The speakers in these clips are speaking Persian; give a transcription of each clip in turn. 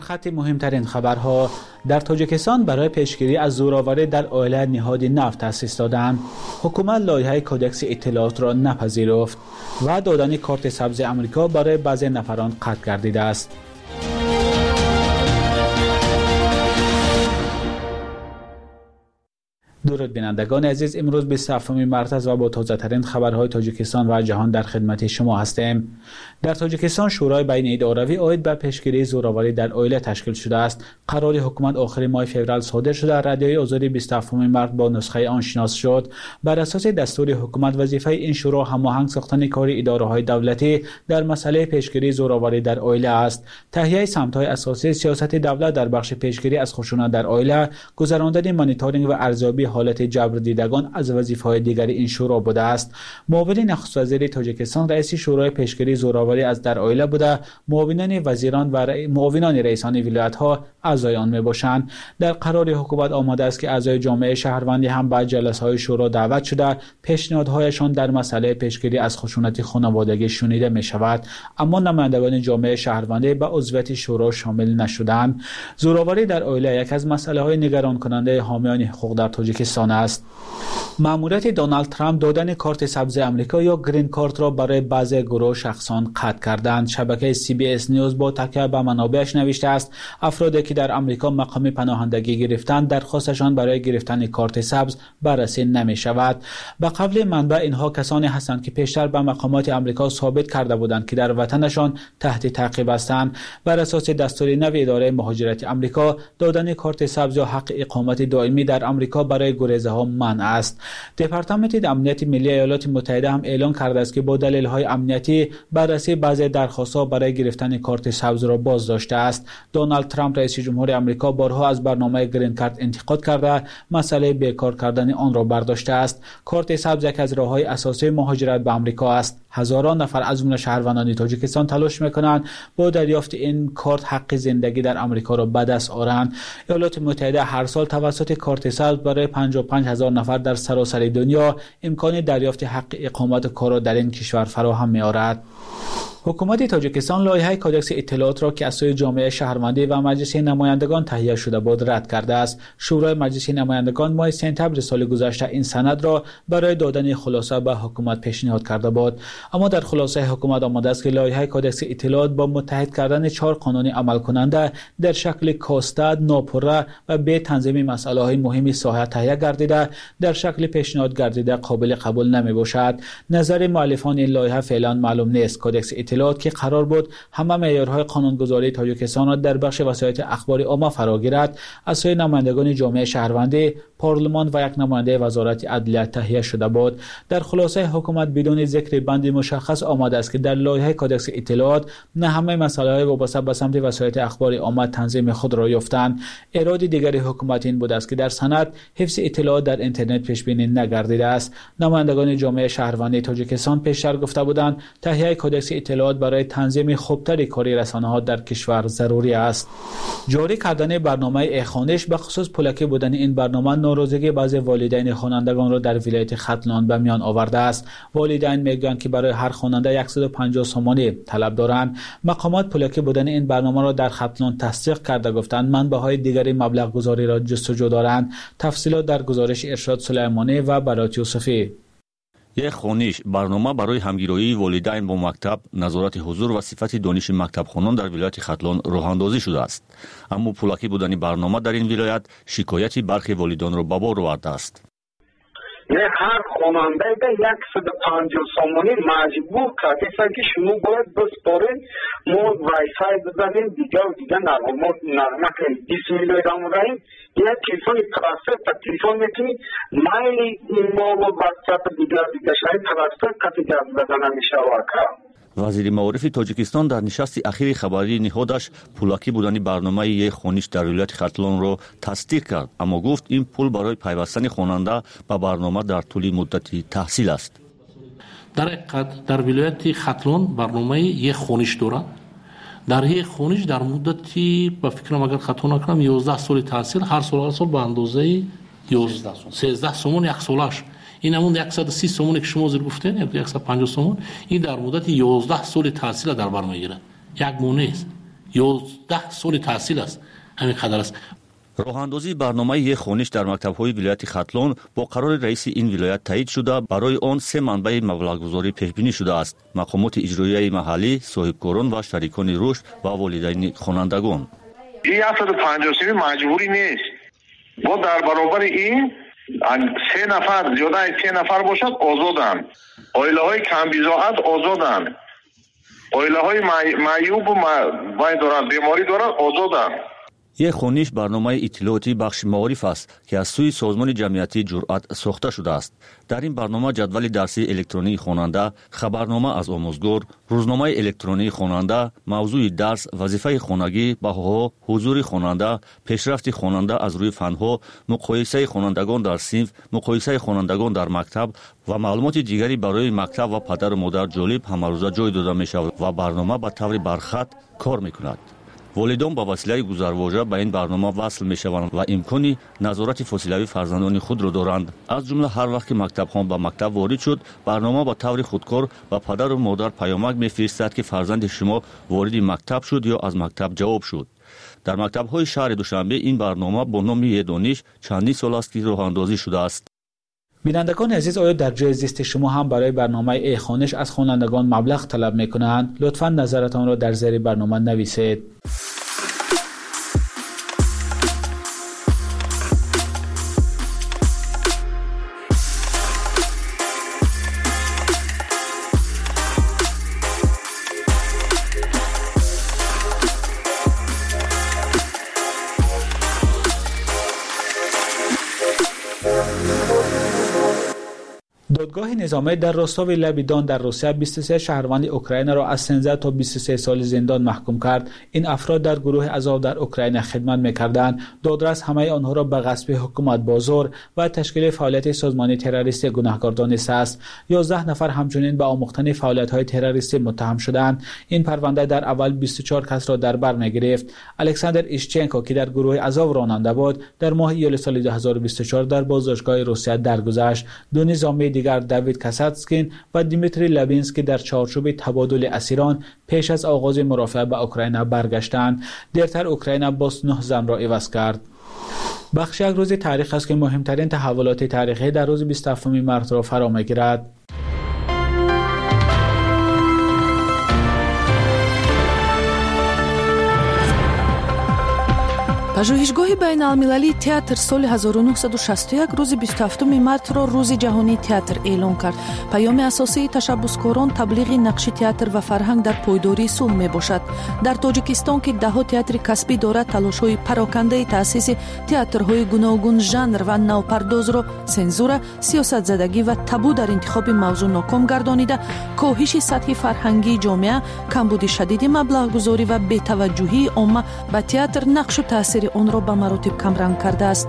خط مهمترین خبرها: در تاجیکستان برای پیشگیری از زورآوری در عائله نهاد نفت تأسیس دادند. حکومت لایحه کدکس اطلاعات را نپذیرفت و دادن کارت سبز آمریکا برای بعضی نفران قطع گردیده است. درود بینندگان عزیز، امروز 27 مارس است و با تازه ترین خبرهای تاجیکستان و جهان در خدمت شما هستیم. در تاجیکستان شورای بین اداروی عاید به پیشگیری زورآوری در عائله تشکیل شده است. قرار حکومت آخر ماه فوریه صادر شده. رادیوی آزادی 27 مارس با نسخه آن شناس شد. بر اساس دستور حکومت وظیفه این شورا هماهنگ ساختن کار اداره‌های دولتی در مسئله پیشگیری زورآوری در عائله است. تهیه سمت‌های اساسی سیاست دولت در بخش پیشگیری از خشونت در عائله، گذراندن مانیتورینگ و ارزیابی حالت جبر دیدگان از وظیفه‌های دیگری این شورا بوده است. معاون نخست وزیر تاجیکستان رئیس شورای پیشگیری زورآوری از در عائله بوده. معاونان وزیران و معاونان رئیسان ولایت‌ها اعضای آن میباشند. در قرار حکومت آمده است که اعضای جامعه شهروندی هم به جلسه‌های شورا دعوت شده. پیشنهادهایشان در مسئله پیشگیری از خشونت خانوادگی شنیده می شود، اما نمایندگان جامعه شهروندی به عضویت شورا شامل نشدند. زورآوری در عائله یک از مسائل‌های نگران کننده حامیان حقوق در تاجیکستان است. مأموریت دونالد ترامپ دادن کارت سبز آمریکا یا گرین کارت را برای بعضی گروه شخصان قطع کردند. شبکه CBS نیوز با تکیه به منابعش نوشته است افرادی که در آمریکا مقام پناهندگی گرفتند درخواستشان برای گرفتن کارت سبز بررسی نمی شود. به قول منبع اینها کسانی هستند که پیشتر به مقامات آمریکا ثابت کرده بودند که در وطنشان تحت تعقیب هستند. بر اساس دستور نو اداره مهاجرت آمریکا دادن کارت سبز یا حق اقامت دائمی در آمریکا برای گریزه ها منع است. دپارتمان امنیت ملی ایالات متحده هم اعلام کرده است که با دلایل امنیتی بررسی بعضی درخواست‌ها برای گرفتن کارت سبز را بازداشته است. دونالد ترامپ رئیس جمهور آمریکا بارها از برنامه گرین کارت انتقاد کرده، مسئله بیکار کردن آن را برداشته است. کارت سبز یک از راه‌های اساسی مهاجرت به آمریکا است. هزاران نفر از جمله شهروندان تاجیکستان تلاش می‌کنند با دریافت این کارت حق زندگی در آمریکا را به دست آورند. ایالات متحده هر سال توسط کارت سبز برای 55,000 نفر در سراسر دنیا امکان دریافت حق اقامت و کار در این کشور فراهم می‌آورد. حکومت تاجیکستان لایحه کدکس اطلاعات را که از سوی جامعه شهروندی و مجلس نمایندگان تهیه شده بود رد کرده است. شورای مجلس نمایندگان ماه سپتامبر سال گذشته این سند را برای دادن خلاصه به حکومت پیشنهاد کرده بود، اما در خلاصه حکومت آمده است که لایحه کدکس اطلاعات با متحد کردن 4 قانون عمل کننده در شکل کاستاد، ناپره و به تنظیم مسائل مهم ساحه تهیه گردیده در شکل پیشنهاد گردیده قابل قبول نمی باشد. نظر مؤلفان این لایحه فعلا معلوم نیست. کدکس اطلاعات که قرار بود همه معیارهای قانونگذاری تاجیکستان را در بخش وسایل اخباری عامه فرا گیرد، از سوی نمایندگان جامعه شهروندی، پارلمان و یک نماینده وزارت عدلیه تهیه شده بود. در خلاصه حکومت بدون ذکر بندی مشخص آمده است که در لایحه کدکس اطلاعات نه همه مسائل وابسته به سمت وسایل اخباری عامه تنظیم خود را یافتند. اراده دیگر حکومت این بود است که در سند حفظ اطلاعات در اینترنت پیش بینی نگردیده است. نمایندگان جامعه شهروندی تاجیکستان پیشتر گفته بودند تهیه کدکس اطلاعات برای تنظیم خوبتری کاری رسانه‌ها در کشور ضروری است. جاری کردن برنامه خوانش به خصوص پولکی بودن این برنامه ناراضگی بعضی والدین خوانندگان را در ولایت ختلان به میان آورده است. والدین میگویند که برای هر خواننده 150 سومانی طلب دارند. مقامات پولکی بودن این برنامه را در ختلان تصدیق کرده گفتند منبع‌های دیگری مبلغ گذاری را جستجو دارند. تفصیلات در گزارش ارشاد سلیمانی و برات یوسفی. یک خوانش برنامه برای همگیری والدین با مکتب، نظارت حضور و صفت دانش مکتب خوانان در ولایت ختلان راه اندازی شده است. اما پولکی بودن برنامه در این ولایت شکایتی برخی والدان را به بار آورده است. هر خواننده به 150 سومانی مجبور کرده که شما باید بسپارین، ما وایفای بزنیم دیگه نرمه کنیم 20 میلیون داریم. یک تلفن توسط تلفن میتونی مایلی ما و واتساپ دیگه شاید توسط کسی جذب بدن میشه واقعا. وزیر معارف تاجیکستان در نشست اخیر خبری نهادش پولکی بودن برنامه یک خوانش در ولایت ختلان را تصدیق کرد، اما گفت این پول برای پیوستن خواننده به برنامه در طول مدتی تحصیل است. در ولایت ختلان برنامه یک خوانش دارد. در یک خوانش در مدتی به فکرم اگر خطا نکنم 11 سال تحصیل، هر سال به اندازه 13 سومون یک سالش. این همون 130 سومونی که شما زیر گفتین یا 150 سومون، این در مدت 11 سال تحصیل در بر میگیره. یک مونه است 11 سال تحصیل است، همین قدر است. راهاندازی برنامه یک خونش در مکتب‌های ولایت ختلون با قرار رئیس این ولایت تایید شده. برای آن 3 منبع مبلغ‌گذاری پیش بینی شده است: مقامات اجرایی محلی، صاحبکاران و شریکان رشد و والدین خوانندگان. این 153 مجبوری نیست. ما در برابر این 3 نفر زیاده از 3 نفر باشد آزادند. عائله‌های کم بضاعت آزادند. عائله‌های معیوب و بیماری دارند آزادند. یک خونش برنامه اطلاعاتی بخش معارف است که از سوی سازمان جمعیتی جرأت ساخته شده است. در این برنامه جدول درسی الکترونی خواننده، خبرنامه از آموزگار، روزنامه الکترونی خواننده، موضوع درس، وظیفه خانگی، بهاها، حضور خواننده، پیشرفت خواننده از روی فنها، مقایسه خوانندگان در صنف، مقایسه خوانندگان در مکتب و معلومات دیگری برای مکتب و پدر و مادر جالب همروزه جای داده می شود و برنامه به طور برخط کار می کند. والدان با وسیله گذرواژه به این برنامه وصل می شوند و امکانی نظارت فاصلوی فرزندان خود را دارند. از جمله هر وقت که مکتبخوان به مکتب وارد شد، برنامه با طور خودکار و پدر و مادر پیامک می‌فرستد که فرزند شما وارد مکتب شد یا از مکتب جواب شد. در مکتب‌های شهر دوشنبه این برنامه با نام یک دانش چندین سال است که راه اندازی شده است. بینندگان عزیز، آیا در جای زیست شما هم برای برنامه ای خوانش از خوانندگان مبلغ طلب می‌کنند؟ لطفاً نظرتان را در زیر برنامه نویسید. دادگاه نظامی در روستای لبیدان در روسیه 23 شهروند اوکراین را از 13 تا 23 سال زندان محکوم کرد. این افراد در گروه آزاد در اوکراین خدمت می‌کردند. دادرس همه آنها را به غصب حکومت بازار و تشکیل فعالیت سازمان تروریستی گناهکار دانسته است. 11 نفر همچنین به آموختن فعالیت‌های تروریستی متهم شدند. این پرونده در اول 24 کس را در بر می‌گرفت. الکساندر ایشچنکو که در گروه آزاد راننده بود، در ماه ایول سال 2024 در بازداشتگاه روسیه درگذشت. دو نظامی دیگر دیوید کاساتسکین و دیمیتری لابینسکی در چارچوب تبادل اسیران پیش از آغاز مرافعه به اوکراین برگشتند. دیرتر اوکراین باز 9 زن را عوض کرد. بخش یک روز تاریخ است که مهمترین تحولات تاریخی در روز 27 مارس را فرا می‌گیرد. پژوهشگاه بین‌المللی театр соли 1961 рӯзи 27 мартро рӯзи ҷаҳонии театр эълон кард. паёми асосии ташаббускорон таблиғи нақши театр ва фарҳанг дар пойдории сулҳ мебошад. дар тоҷикистон ки даҳо театри касбӣ дорад, талошҳои парокандаи таъсиси театрҳои гуногун жанр ва навпардозро сензура, сиёсатзадагӣ ва табу дар интихоби мавзӯъ ноком гардонида, коҳиши сатҳи фарҳангии ҷомеа, камбуди шадиди маблағгузорӣ ва бетаваҷҷӯҳии омма ба театр нақшу таъсири онро ба маротиб камранг кардааст.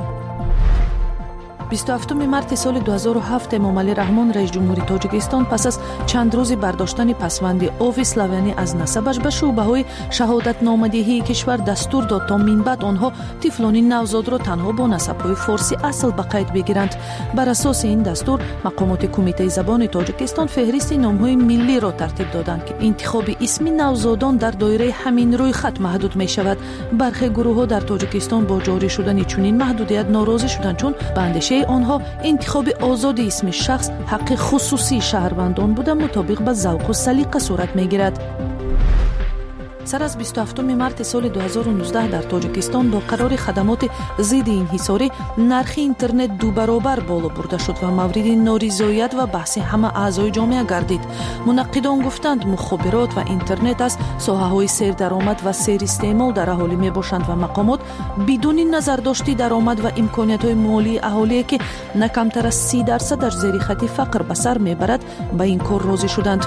27 марти соли 2007 эмомалӣ раҳмон раис ҷумҳури тоҷикистон пас аз чанд рӯзи бардоштани пасванди ови славянӣ аз насабаш ба шӯъбаҳои шаҳодатномадиҳии кишвар дастур дод то минбаъд онҳо тифлони навзодро танҳо бо насабҳои форси асл ба қайд бигиранд. бар асоси ин дастур мақомоти кумитаи забони тоҷикистон феҳристи номҳои миллиро тартиб доданд ки интихоби исми навзодон дар доираи ҳамин рӯйхат маҳдуд мешавад. бархе гурӯҳҳо дар тоҷикистон бо ҷорӣ шудани чунин маҳдудият норозӣ шуданд, чун ба андешаи онҳо интихоби озоди исми шахс ҳаққи хусусии шаҳрвандон буда мутобиқ ба завқу салиқа сурат мегирад. сар аз 27 марти соли 2019 дар тоҷикистон бо қарори хадамоти зидди инҳисорӣ нархи интернет дубаробар боло бурда шуд ва мавриди норизоят ва баҳси ҳама аъзои ҷомеа гардид. мунаққидон гуфтанд мухобирот ва интернет аз соҳаҳои сердаромад ва серистеъмол дар аҳолӣ мебошанд ва мақомот бидуни назардошти даромад ва имкониятҳои молии аҳолие ки на камтар аз 30% зери хати фақр ба сар мебарад ба ин кор розӣ шуданд.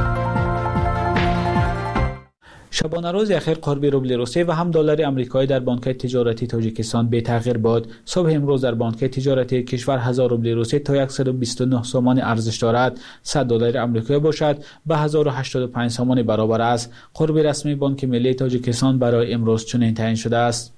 شبانه روز اخیر قرب روبل روسی و هم دلار آمریکایی در بانک تجارتی تاجیکستان بی تغییر بود. صبح امروز در بانک تجارتی کشور 1000 روبل روسی تا 129 سومان ارزش دارد. 100 دلار آمریکایی باشد به 1085 سومان برابر است. قرب رسمی بانک ملی تاجیکستان برای امروز چنین تعیین شده است.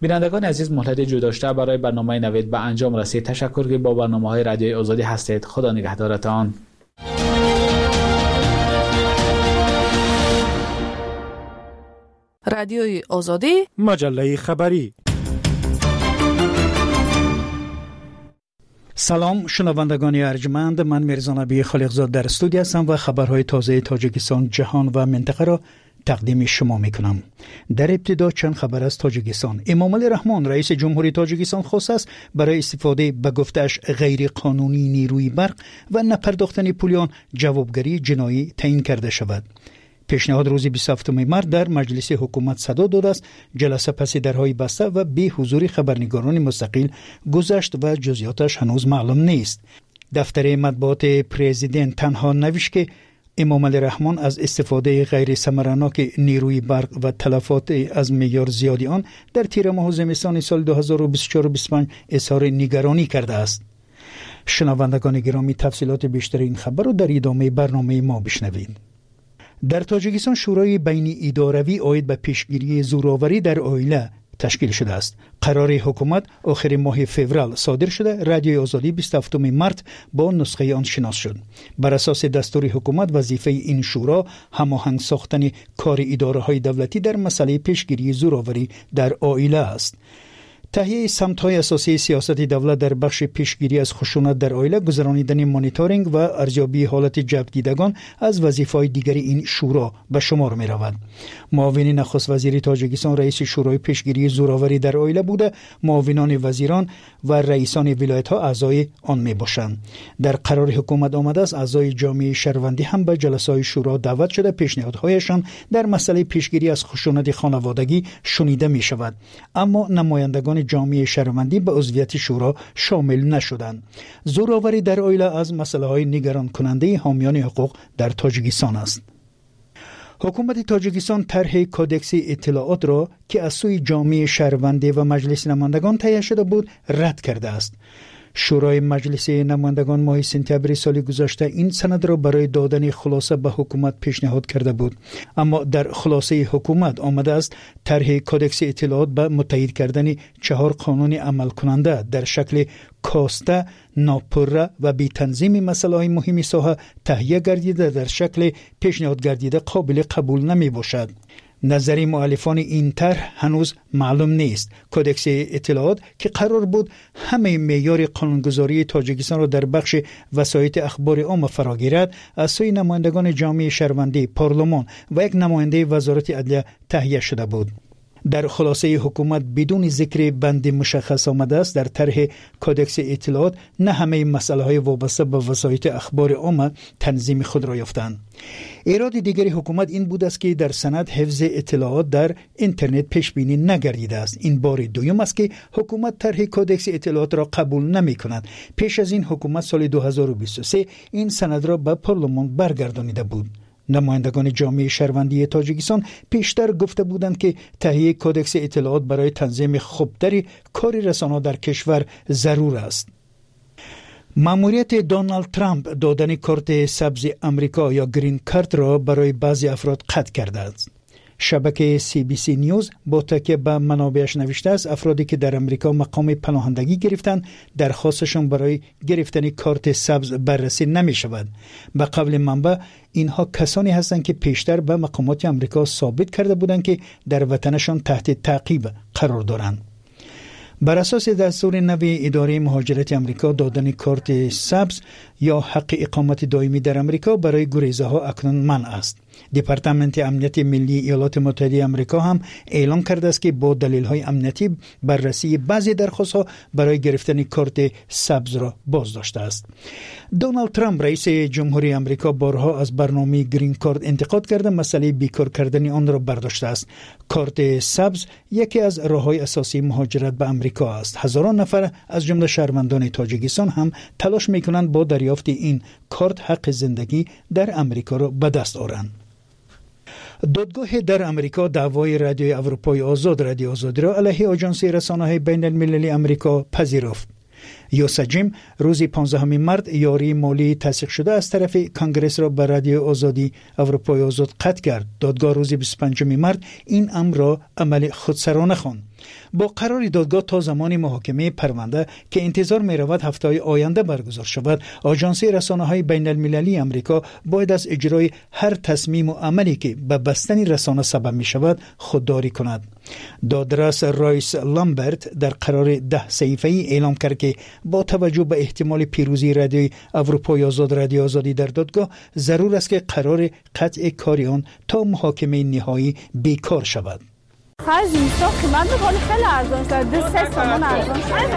بینندگان عزیز، مهلت جوداشته برای برنامه نوید به انجام رسید. تشکر که با برنامه‌های رادیوی آزادی هستید. خدا نگهدارتان. رادیوی آزادی، مجله خبری. سلام شنوندگان ارجمند، من میرزا نبی خالقزاد در استودیو هستم و خبرهای تازه تاجیکستان، جهان و منطقه را تقدیم شما میکنم. در ابتدا چند خبر از تاجیکستان. امامعلی رحمان رئیس جمهوری تاجیکستان خواست است برای استفاده به گفته‌اش غیر قانونی نیروی برق و نپرداختن پولیان جوابگری جنایی تعیین کرده شود. پیشنهاد روز 27 مارس در مجلس حکومت صدا داده است. جلسه پس درهای بسته و بی حضور خبرنگاران مستقل گذشت و جزئیاتش هنوز معلوم نیست. دفتر مطبوعات پرزیدنت تنها نوشت که امامعلی رحمان از استفاده غیر ثمرناک نیروی برق و تلفات از معیار زیادی آن در تیر ماه زمستان سال 2024-25 اظهار نگرانی کرده است. شنوندگان گرامی، تفصیلات بیشتر این خبر را در ادامه برنامه ما بشنوید. در تاجیکستان شورای بین اداروی عاید به پیشگیری زورآوری در عائله تشکیل شده است. قرار حکومت آخر ماه فوریه صادر شده. رادیوی آزادی 27 مارس با نسخه آن شناس شد. بر اساس دستور حکومت وظیفه این شورا هماهنگ ساختن کار اداره‌های دولتی در مسئله پیشگیری زورآوری در عائله است. تهیه سمت‌های اساسی سیاست دولت در بخش پیشگیری از خشونت در عائله، گذرانیدن مانیتورینگ و ارزیابی حالت جلب دیدگان از وظیفه‌های دیگر این شورا به شمار می‌رود. معاون نخست وزیر تاجیکستان رئیس شورای پیشگیری زورآوری در عائله بوده. معاونان وزیران و رئیسان ولایت‌ها اعضای آن می‌باشند. در قرار حکومت آمده است اعضای جامعه شهروندی هم به جلسه‌های شورا دعوت شده. پیشنهادهایشان در مسئله پیشگیری از خشونت خانوادگی شنیده می‌شود، اما نمایندگان جامعه شهروندی به عضویت شورا شامل نشدند. زورآوری در عائله از مسائل نگران کننده حامیان حقوق در تاجیکستان است. حکومت تاجیکستان طرح کدکس اطلاعات را که از سوی جامعه شهروندی و مجلس نمایندگان تهیه شده بود رد کرده است. شورای مجلس نمایندگان ماه سپتامبر سال گذشته این سند را برای دادن خلاصه به حکومت پیشنهاد کرده بود، اما در خلاصه حکومت آمده است طرح کدکس اطلاعات به متحد کردن 4 قانون عمل کننده در شکل کاسته، ناپره و بی تنظیم مسائل مهم ساحه تهیه گردیده در شکل پیشنهاد گردیده قابل قبول نمی باشد. نظری مؤلفان این طرح هنوز معلوم نیست. کدکس اطلاعات که قرار بود همه معیار قانونگذاری تاجیکستان را در بخش وسایط اخبار عامه فرا گیرد، از سوی نمایندگان جامعه شهروندی، پارلمان و یک نماینده وزارت عدلیه تهیه شده بود. در خلاصه حکومت بدون ذکر بند مشخص آمده است در طرح کدکس اطلاعات نه همه مسائل وابسته به وسایط اخبار عامه تنظیم خود را یافتند. ایراد دیگر حکومت این بود است که در سند حفظ اطلاعات در اینترنت پیش بینی نگردیده است. این بار دوم است که حکومت طرح کدکس اطلاعات را قبول نمی کند. پیش از این حکومت سال 2023 این سند را به پارلمان برگردانیده بود. نمایندگان جامعه شهروندی تاجیکستان پیشتر گفته بودند که تهیه کدکس اطلاعات برای تنظیم خوبتری کار رسانه‌ها در کشور ضرور است. مأموریت دونالد ترامپ دادن کارت سبز امریکا یا گرین کارت را برای بعضی افراد قطع کرده است. شبکه CBC نیوز با تکیه به منابعش نوشته است افرادی که در امریکا مقام پناهندگی گرفتند درخواستشان برای گرفتن کارت سبز بررسی نمی شود. به قول منبع اینها کسانی هستند که پیشتر به مقامات امریکا ثابت کرده بودند که در وطنشان تحت تعقیب قرار دارند. بر اساس دستور نوی اداره مهاجرت امریکا دادن کارت سبز یا حق اقامت دائمی در امریکا برای گریزه ها اکنون منع است. دپارتمنت امنیت ملی ایالات متحده آمریکا هم اعلام کرده است که با دلیل‌های امنیتی بررسی بعضی درخواست‌ها برای گرفتن کارت سبز را بازداشته است. دونالد ترامپ رئیس جمهوری آمریکا بارها از برنامه گرین کارت انتقاد کرده مسئله بیکار کردن آن را برداشته است. کارت سبز یکی از راه‌های اساسی مهاجرت به آمریکا است. هزاران نفر از جمله شهروندان تاجیکستان هم تلاش می‌کنند با دریافت این کارت حق زندگی در آمریکا را به دست آورند. دادگاه در امریکا دعوای رادیوی اروپای آزاد رادیو آزادی را علیه آژانس رسانه‌های بین المللی امریکا پذیرفت. یوسجیم روز 15 مارس یاری مالی تصدیق شده از طرف کنگره را به رادیو آزادی اروپای آزاد قطع کرد. دادگاه روز 25 مارس این امر را عمل خودسرانه خواند. با قرار دادگاه تا زمان محاکمه پرونده که انتظار می رود هفته آینده برگزار شود، آژانس رسانه‌های بین المللی امریکا باید از اجرای هر تصمیم و عملی که به بستن رسانه سبب می شود خودداری کند. دادرس رایس لامبرت در قرار 10 صحیفه‌ای اعلام کرد که با توجه به احتمال پیروزی رادیوی اروپای آزاد رادیو آزادی در دادگاه، ضرور است که قرار قطع کار آن تا محاکمه نهایی بیکار شود. خرج نیستا قیمت بکنی خیلی ارزان شد. 2-3 تومان ارزان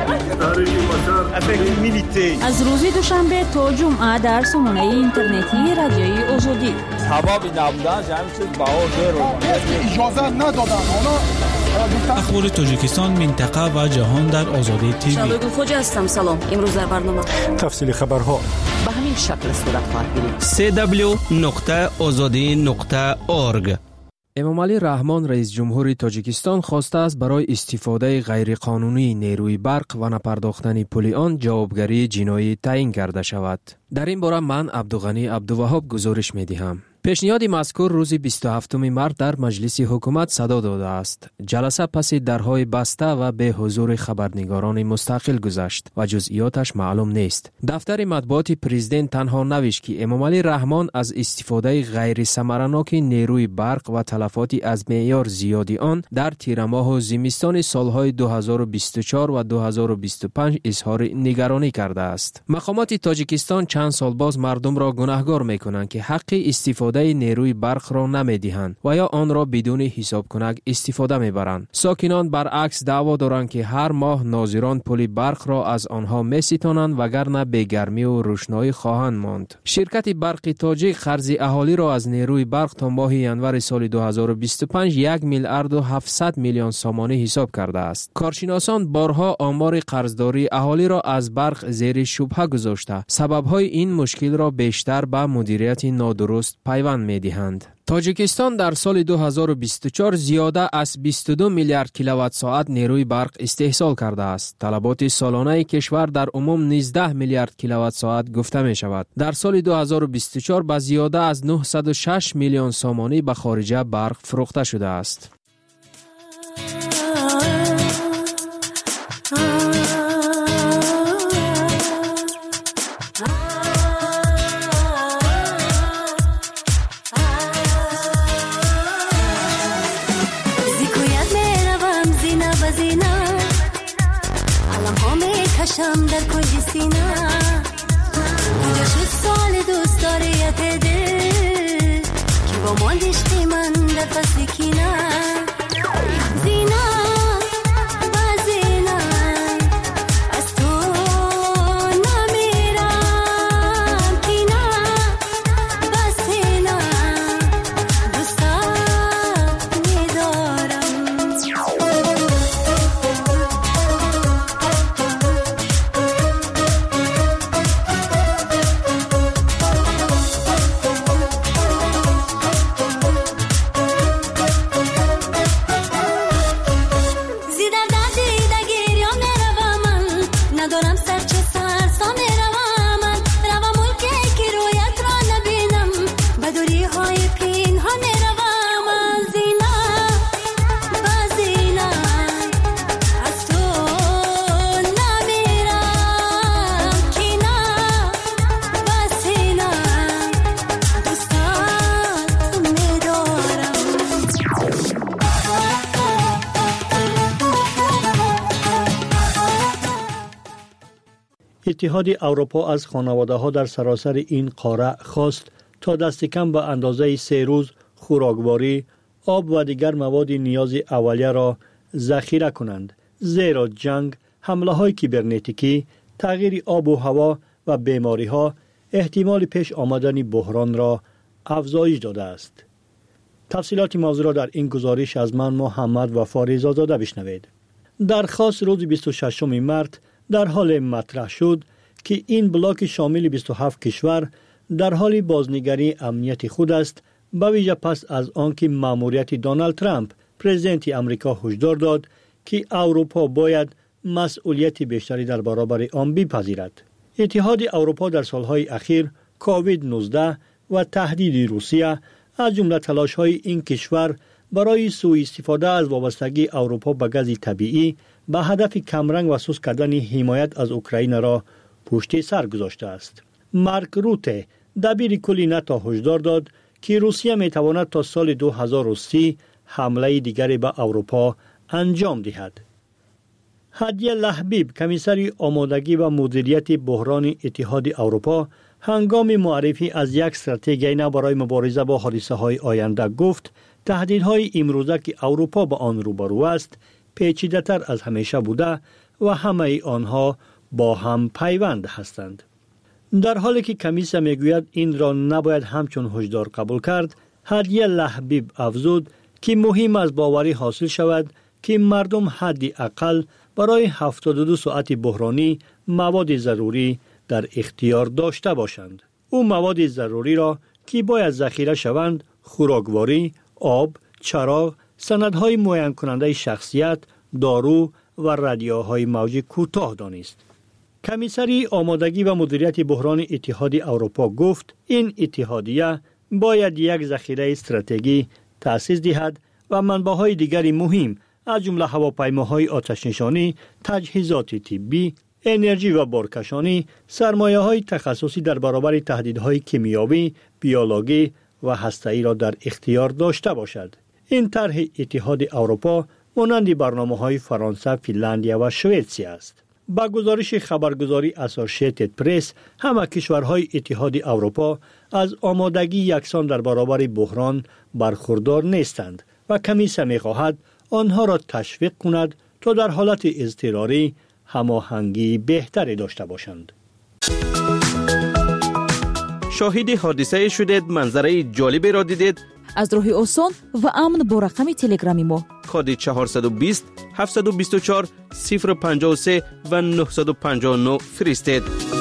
شد. از روز دوشنبه تا جمعه در سامانه اینترنتی رادیوی آزادی حبابی نبودن همین چیز بها زیر اجازه ندادن. اخبار تاجیکستان، منطقه و جهان در آزادی تیوی. شبگو خوجه هستم. سلام. امروز در برنامه تفصیل خبرها به همین شکل صورت خواهد گرفت. www.azadi.org. امامعلی رحمان رئیس جمهور تاجیکستان خواسته است برای استفاده غیرقانونی نیروی برق و نپرداختن پول آن جوابگری جنایی تعیین کرده شود. در این باره من عبدالغنی عبدالوهاب گزارش می دهم. پیشنهاد مذکور روز 27 مارس در مجلس حکومت صدا داده است. جلسه پس درهای بسته و به حضور خبرنگاران مستقل گذشت و جزئیاتش معلوم نیست. دفتر مطبوعات پرزیدنت تنها نوشت که امامعلی رحمان از استفاده غیر ثمرناک نیروی برق و تلفاتی از معیار زیادی آن در تیر ماه و زمستان سالهای 2024 و 2025 اظهار نگرانی کرده است. مقامات تاجیکستان چند سال باز مردم را گناهکار می‌کنند که حق استفاده نیروی برق را نمیدهند و یا آن را بدون حساب کنک استفاده میبرند. ساکنان برعکس دعوا دارند که هر ماه ناظران پول برق را از آنها میستانند وگرنه به گرمی و روشنایی خواهند ماند. شرکت برق تاجیک قرض اهالی را از نیروی برق تا ماه ینور سال 2025 1 میلیارد و 700 میلیون سامانه حساب کرده است. کارشناسان بارها آمار قرضداری اهالی را از برق زیر شبهه گذاشته سببهای این مشکل را بیشتر به مدیریت نادرست پیوند می‌دهند. تاجیکستان در سال 2024 زیاده از 22 میلیارد کیلووات ساعت نیروی برق استحصال کرده است. طلبات سالانه کشور در عموم 19 میلیارد کیلووات ساعت گفته می شود. در سال 2024 به زیاده از 906 میلیون سامانه به خارجه برق فروخته شده است. شم در کنج سینه کجا شد سال دوست داریت دل که با ماندش من در فصل کینه زینه و زینه از تو نمیرم کینه بس سینه دوستت میدارم. اتحاد اروپا از خانواده‌ها در سراسر این قاره خواست تا دست کم به اندازه 3 روز خوراکواری، آب و دیگر مواد نیاز اولیه را ذخیره کنند، زیرا جنگ، حمله‌های کیبرنتیکی، تغییر آب و هوا و بیماری‌ها احتمال پیش آمدن بحران را افزایش داده است. تفصیلات موضوع را در این گزارش از من محمد وفا رضازاده بشنوید. درخواست روز 26 مارس در حال مطرح شد که این بلاک شامل 27 کشور در حال بازنگری امنیت خود است، به ویژه پس از آنکه مأموریت دونالد ترامپ پرزیدنت امریکا هشدار داد که اروپا باید مسئولیت بیشتری در برابر آن بپذیرد. اتحاد اروپا در سالهای اخیر کووید 19 و تهدید روسیه از جمله تلاش‌های این کشور برای سوء استفاده از وابستگی اروپا به گاز طبیعی به هدف کمرنگ و سوس کردن حمایت از اوکراین را پشت سر گذاشته است. مارک روته دبیر کل ناتو هشدار داد که روسیه میتواند تا سال 2030 حمله دیگری به اروپا انجام دهد. هدیه لحبیب کمیسر آمادگی و مدیریت بحران اتحاد اروپا هنگام معرفی از یک استراتژی نو برای مبارزه با حادثه‌های آینده گفت تهدیدهای امروزه که اروپا با آن روبرو است پیچیده‌تر از همیشه بوده و همه آنها با هم پیوند هستند. در حالی که کمیسر میگوید این را نباید همچون هشدار قبول کرد، هدیه لحبیب افزود که مهم است باوری حاصل شود که مردم حدی اقل برای 72 ساعت بحرانی مواد ضروری در اختیار داشته باشند. او مواد ضروری را که باید ذخیره شوند خوراکواری، آب، چراغ، سندهای معین کننده شخصیت، دارو و رادیوهای موج کوتاه دانست. کمیسری آمادگی و مدیریت بحران اتحاد اروپا گفت این اتحادیه باید یک ذخیره استراتژی تأسیس دهد و منبعهای دیگری مهم از جمله هواپیماهای آتش‌نشانی، تجهیزات طبی، انرژی و بارکشانی، سرمایه‌های تخصصی در برابر تهدیدهای کیمیایی، بیولوژی و هسته‌ای را در اختیار داشته باشد. این طرح اتحاد اروپا مانند برنامه‌های فرانسه، فنلاندیا و سوئیسرا است. با گزارش خبرگزاری اسوسییتد پرس، همه کشورهای اتحاد اروپا از آمادگی یکسان در برابر بحران برخوردار نیستند و کمیسر می‌خواهد آنها را تشویق کند تا در حالت اضطراری هماهنگی بهتری داشته باشند. شاهد حادثه شدید، منظره جالبی را دیدید؟ از راه آسان و امن با رقم تلگرامی ما کد 420 724 053 و 959 فرستید.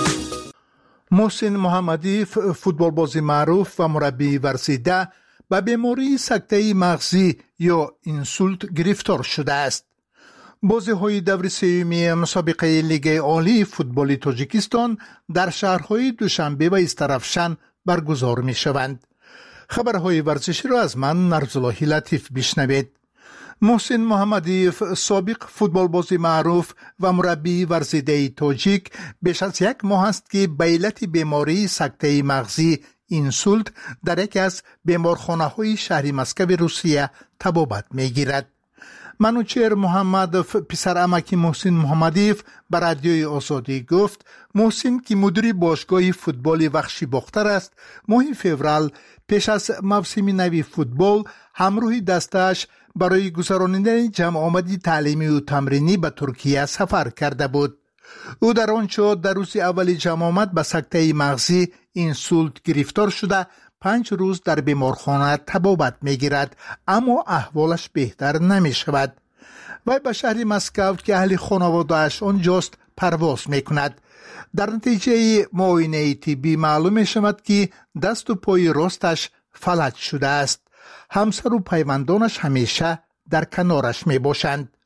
محسن محمدی فوتبالباز معروف و مربی ورزیده به بیماری سکته مغزی یا اینسولت گرفتار شده است. بازی‌های دور سومی مسابقه لیگ عالی فوتبال تاجیکستان در شهرهای دوشنبه و استرافشن برگزار می‌شوند. خبرهای ورزشی را از من نرزاللهی لطیف بشنوید. محسن محمدی سابق فوتبالباز معروف و مربی ورزیده تاجیک بیش از یک ماه است که به علت بیماری سکته مغزی اینسولت در یکی از بیمارخانه‌های شهر مسکو روسیه طبابت می‌گیرد. منوچهر محمد پسر عمکی محسن محمدیف به رادیوی آزادی گفت محسن که مدیر باشگاه فوتبال وحشی باختر است ماه فوریه پیش از موسم نو فوتبال همراه دستش برای گذراندن جمع آمدی تعلیمی و تمرینی به ترکیه سفر کرده بود. او در آنجا در روز اول جمع آمد به سکته مغزی اینسولت گرفتار شده 5 روز در بیمارخانه طبابت میگیرد اما احوالش بهتر نمی شود. وی به شهر مسکو که اهل خانواده‌اش آنجاست پرواز می کند. در نتیجه معاینه طبی معلوم می شود که دست و پای راستش فلج شده است. همسر و پیوندانش همیشه در کنارش می باشند.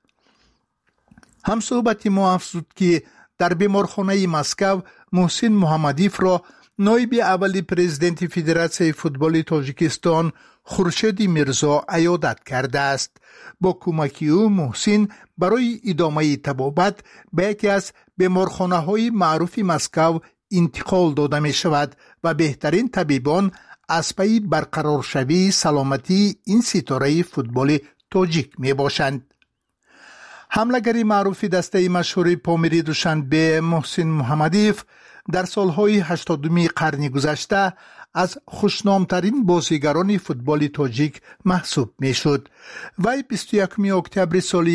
همصحبت ما افزود که در بیمارخانه مسکو محسن محمدیف را نایب اولی پرزیدنت فدراسیون فوتبال تاجیکستان خورشید میرزا عیادت کرده است. با کمک او محسن برای ادامه طبابت به یکی از بیمارخانه‌های معروف مسکو انتقال داده می شود و بهترین طبیبان از پی برقرار شوی سلامتی این ستاره فوتبال تاجیک می باشند. حمله‌گر معروف دسته مشهور پامیری دوشنبه محسن محمدیف در سالهای 80 قرن گذشته از خوشنامترین بازیگران فوتبال تاجیک محسوب می شد. وی 21 اکتبر سال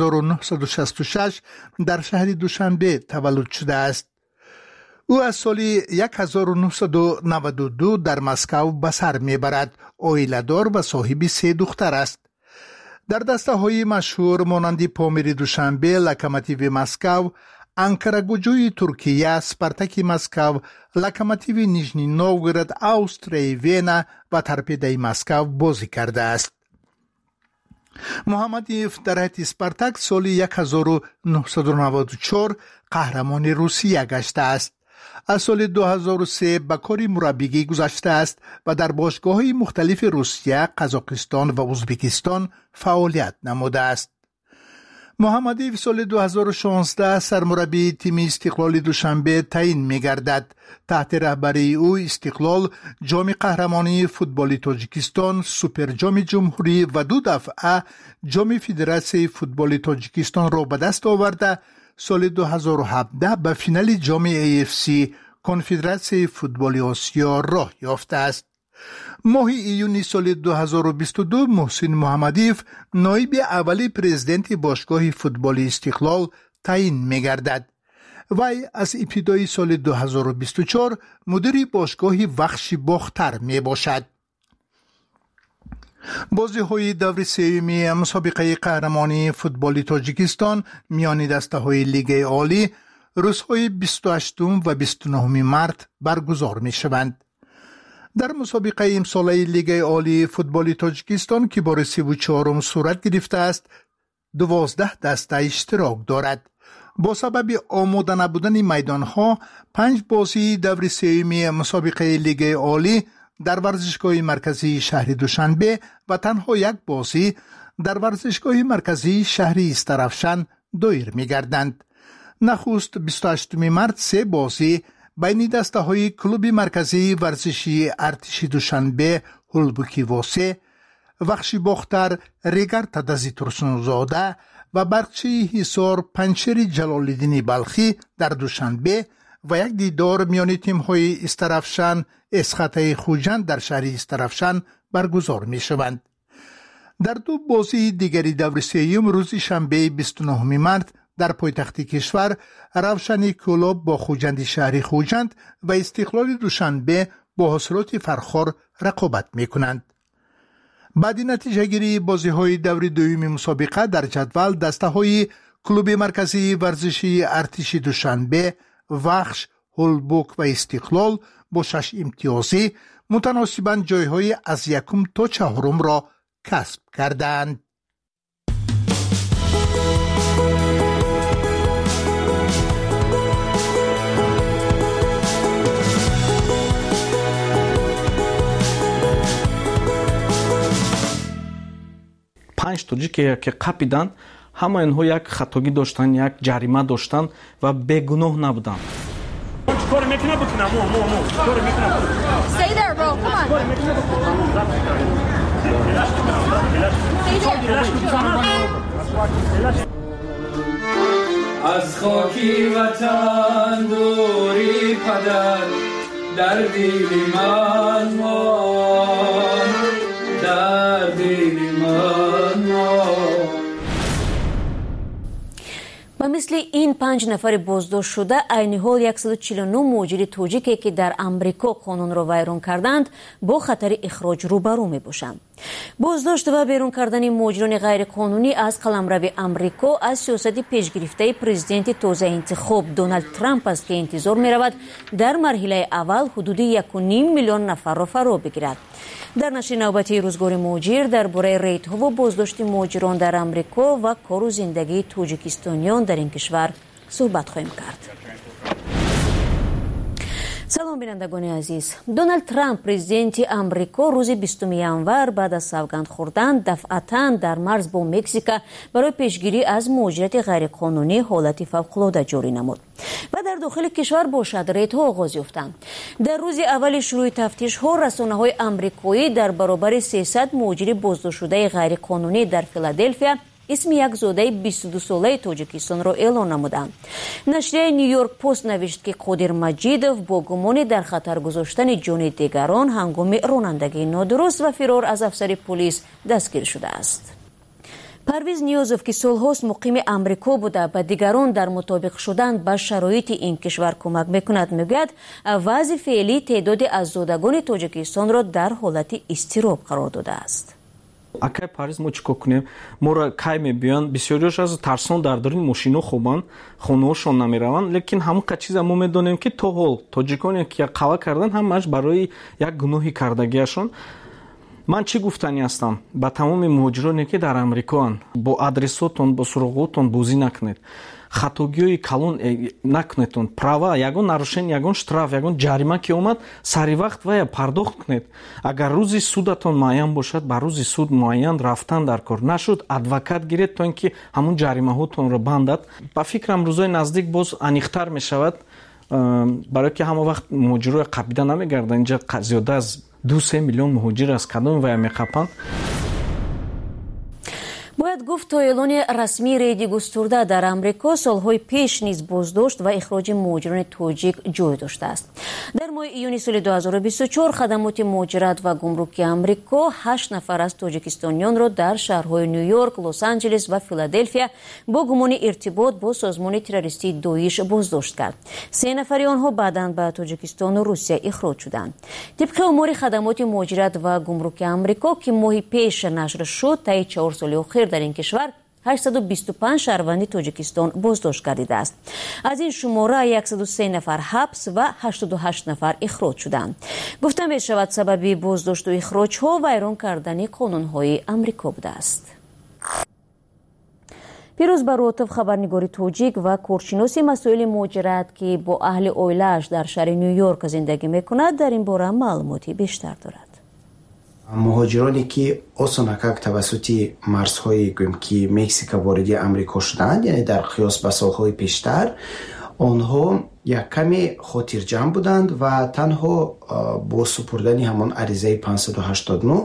1966 در شهر دوشنبه تولد شده است. او از سال 1992 در مسکو به سر می برد. عائله‌دار و صاحب 3 دختر است. در دسته های مشهور مانند پامیری دوشنبه، لوکوموتیو مسکو، انکاراگوجوی ترکیه، سپارتاک مسکو، لوکوموتیو نیژنی نوگورود، آوستریا وینا و تورپیدوی مسکو بازی کرده است. محمدیف در حیط اسپارتاک سال 1994 قهرمان روسیه گشته است. از سال 2003 به کار مربیگی گذاشته است و در باشگاه‌های مختلف روسیه، قزاقستان و ازبکستان فعالیت نموده است. محمدیف سال 2016 سرمربی تیم استقلال دوشنبه تعیین می‌گردد. تحت رهبری او استقلال جام قهرمانی فوتبال تاجیکستان، سوپر جام جمهوری و 2 دفعه جام فدراسیون فوتبال تاجیکستان را به دست آورده. سال 2017 به فینال جام AFC کنفدراسیون فوتبال آسیا راه یافته است. ماه ایون سال 2022 محسن محمدیف نایب اولی پرزیدنت باشگاه فوتبال استقلال تعیین می‌گردد. وی از ابتدای سال 2024 مدیر باشگاه وخش باختر میباشد. بازی‌های دور سوم مسابقه قهرمانی فوتبال تاجیکستان میان دسته‌های لیگ عالی روزهای 28 و 29 مارس برگزار می‌شوند. در مسابقه امساله لیگ عالی فوتبال تاجیکستان که بار 34 صورت گرفته است 12 دسته اشتراک دارد. با سبب آماده نبودن میدانها 5 بازی دور سوم مسابقه لیگ عالی در ورزشگاه مرکزی شهر دوشنبه و تنها 1 بازی در ورزشگاه مرکزی شهر استرافشان دایر می‌گردند. نخست 28 مارس 3 بازی بین دسته های کلوب مرکزی ورزشی ارتش دوشنبه هلبوکی واسه، وخش باختر ریگر تدزی ترسنزاده و برچی حصار پنچر جلالالدین بلخی در دوشنبه و 1 دیدار میان تیم های استرافشان اسخطه خوجند در شهر استرافشان برگزار می شوند. در 2 بازی دیگری دور سوم روز شنبه 29 مارس در پایتخت کشور روشنی کلوب با خوجند شهری خوجند و استقلال دوشنبه با حاصلات فرخار رقابت می کنند. بعد نتیجه گیری بازی های دور دوم مسابقه در جدول دسته های کلوب مرکزی ورزشی ارتش دوشنبه، وخش، هلبوک و استقلال با 6 امتیازی متناسباً جایهای از 1 تا 4 را کسب کردند. پنج توجی که قپیدن همه اینها یک خطاگی داشتن، یک جریمه داشتن و بگناه نبودن. کار میکنه بکنم کار میکنم. Stay there bro. Come on. از خاکی وطن دوری پدر در دل من مان، در دل من مان. و مثل این 5 نفر بازداشت شده عین حال 149 مهاجر توجیکی که در امریکا قانون را ویران کردند با خطر اخراج روبرو می باشند. بازداشت و بیرون کردن مهاجران غیر قانونی از قلمرو امریکا از سیاست پیشگرفته پرزیدنت تازه انتخاب دونالد ترامپ است که انتظار می رود در مرحله اول حدود 1.5 میلیون نفر را فرا بگیرد. در نشر نوبتی روزگار مهاجر درباره ریت‌ها و بازداشت مهاجران در امریکا و کار و زندگی توجیکستانیان در این کشور صحبت خواهیم کرد. سلام بینندگان عزیز. دونالد ترامپ پرزیدنت امریکا روز 20 ینور بعد از سوگند خوردن دفعتاً در مرز با مکزیک برای پیشگیری از مهاجرت غیرقانونی حالت فوق‌العاده جاری نمود و در داخل کشور با ریت‌ها آغاز یافتند. در روز اول شروع تفتیش‌ها رسانه‌های آمریکایی در برابر 300 مهاجر بازداشت شده غیرقانونی در فیلادلفیا اسم یک زاده 22 ساله تاجیکستان را اعلام نمودند. نشریه نیویورک پست نوشت که قادر مجیدوف با گمان در خطر گذاشتن جان دیگران هنگام رانندگی نادرست و فرار از افسر پلیس دستگیر شده است. پرویز نیازوف که سالهاست مقیم امریکا بوده به دیگران در مطابق شدن با شرایط این کشور کمک میکند میگوید وضع فعلی تعداد از زادگان تاجیکستان را در حالت اضطراب قرار داده است. акай париз мо чикор кунем? моро кай мебиёнд, бисёриёш аз тарсон дар дарини мошино хобанд, хонаҳошон намераванд, лекин ҳамон чиза мо медонем ки то ҳол тоҷиконе ки қава кардан ҳамааш барои як гуноҳи кардагиашон ман чӣ гуфтанӣ ҳастам ба тамоми муҳоҷироне ки дар амрикоан бо адресотон бо суроғотон бозӣ накунед, хатогиҳои калон накунедтон, права ягон нарушен, ягон штраф, ягон ҷарима ки омад сари вақт вая пардохт кунед. Агар рӯзи судатон муайян бошад ба рӯзи суд муайян рафтан дар кор, нашуд адвокат гиред то ин ки ҳамун ҷаримаҳотонро бандад. Ба фикрам рӯзои наздик боз аниқтар мешавад, барое ки ҳама вақт муҳоҷирои қабида намегардад. инҷа зиёда аз 2-3 миллион муҳоҷир аз кадоми вая меқапанд. бояд гуфт то эълони расмии рейди густурда дар амрико солҳои пеш низ боздошт ва ихроҷи муҳоҷирони тоҷик ҷой доштааст. дар моҳи июни соли 2024 хадамоти муҳоҷират ва гумруки амрико 8 нафар аз тоҷикистонёнро дар шаҳрҳои Нью-Йорк, Лос-Анҷелес ва Филаделфия бо гумони иртибот бо созмони террористии Доиш боздошт кард. 3 нафари онҳо баъдан ба Тоҷикистону Русия ихроҷ шуданд. тибқи омори хадамоти муҳоҷират ва гумруки амрико ки моҳи пеш нашр шуд, таи 4 соли охир дар ин кишвар 825 шаҳрванди Тоҷикистон боздошт гардидааст. аз ин шумора 103 нафар ҳабс ва 88 нафар ихроҷ шуданд. гуфта мешавад сабаби боздошту ихроҷҳо вайрон кардани қонунҳои амрико будааст. пирӯз баротов, хабарнигори тоҷик ва коршиноси масоили муҳоҷират ки бо аҳли оилааш дар шаҳри Нью-Йорк зиндагӣ мекунад, дар ин бора маълумоти бештар дорад. муҳоҷироне ки осонакак тавассути марзҳои ки Мексика вориди амрико шуданд, яъне дар қиёс ба солҳои пештар, онҳо як каме хотирҷамъ буданд ва танҳо бо супурдани ҳамон аризаи 589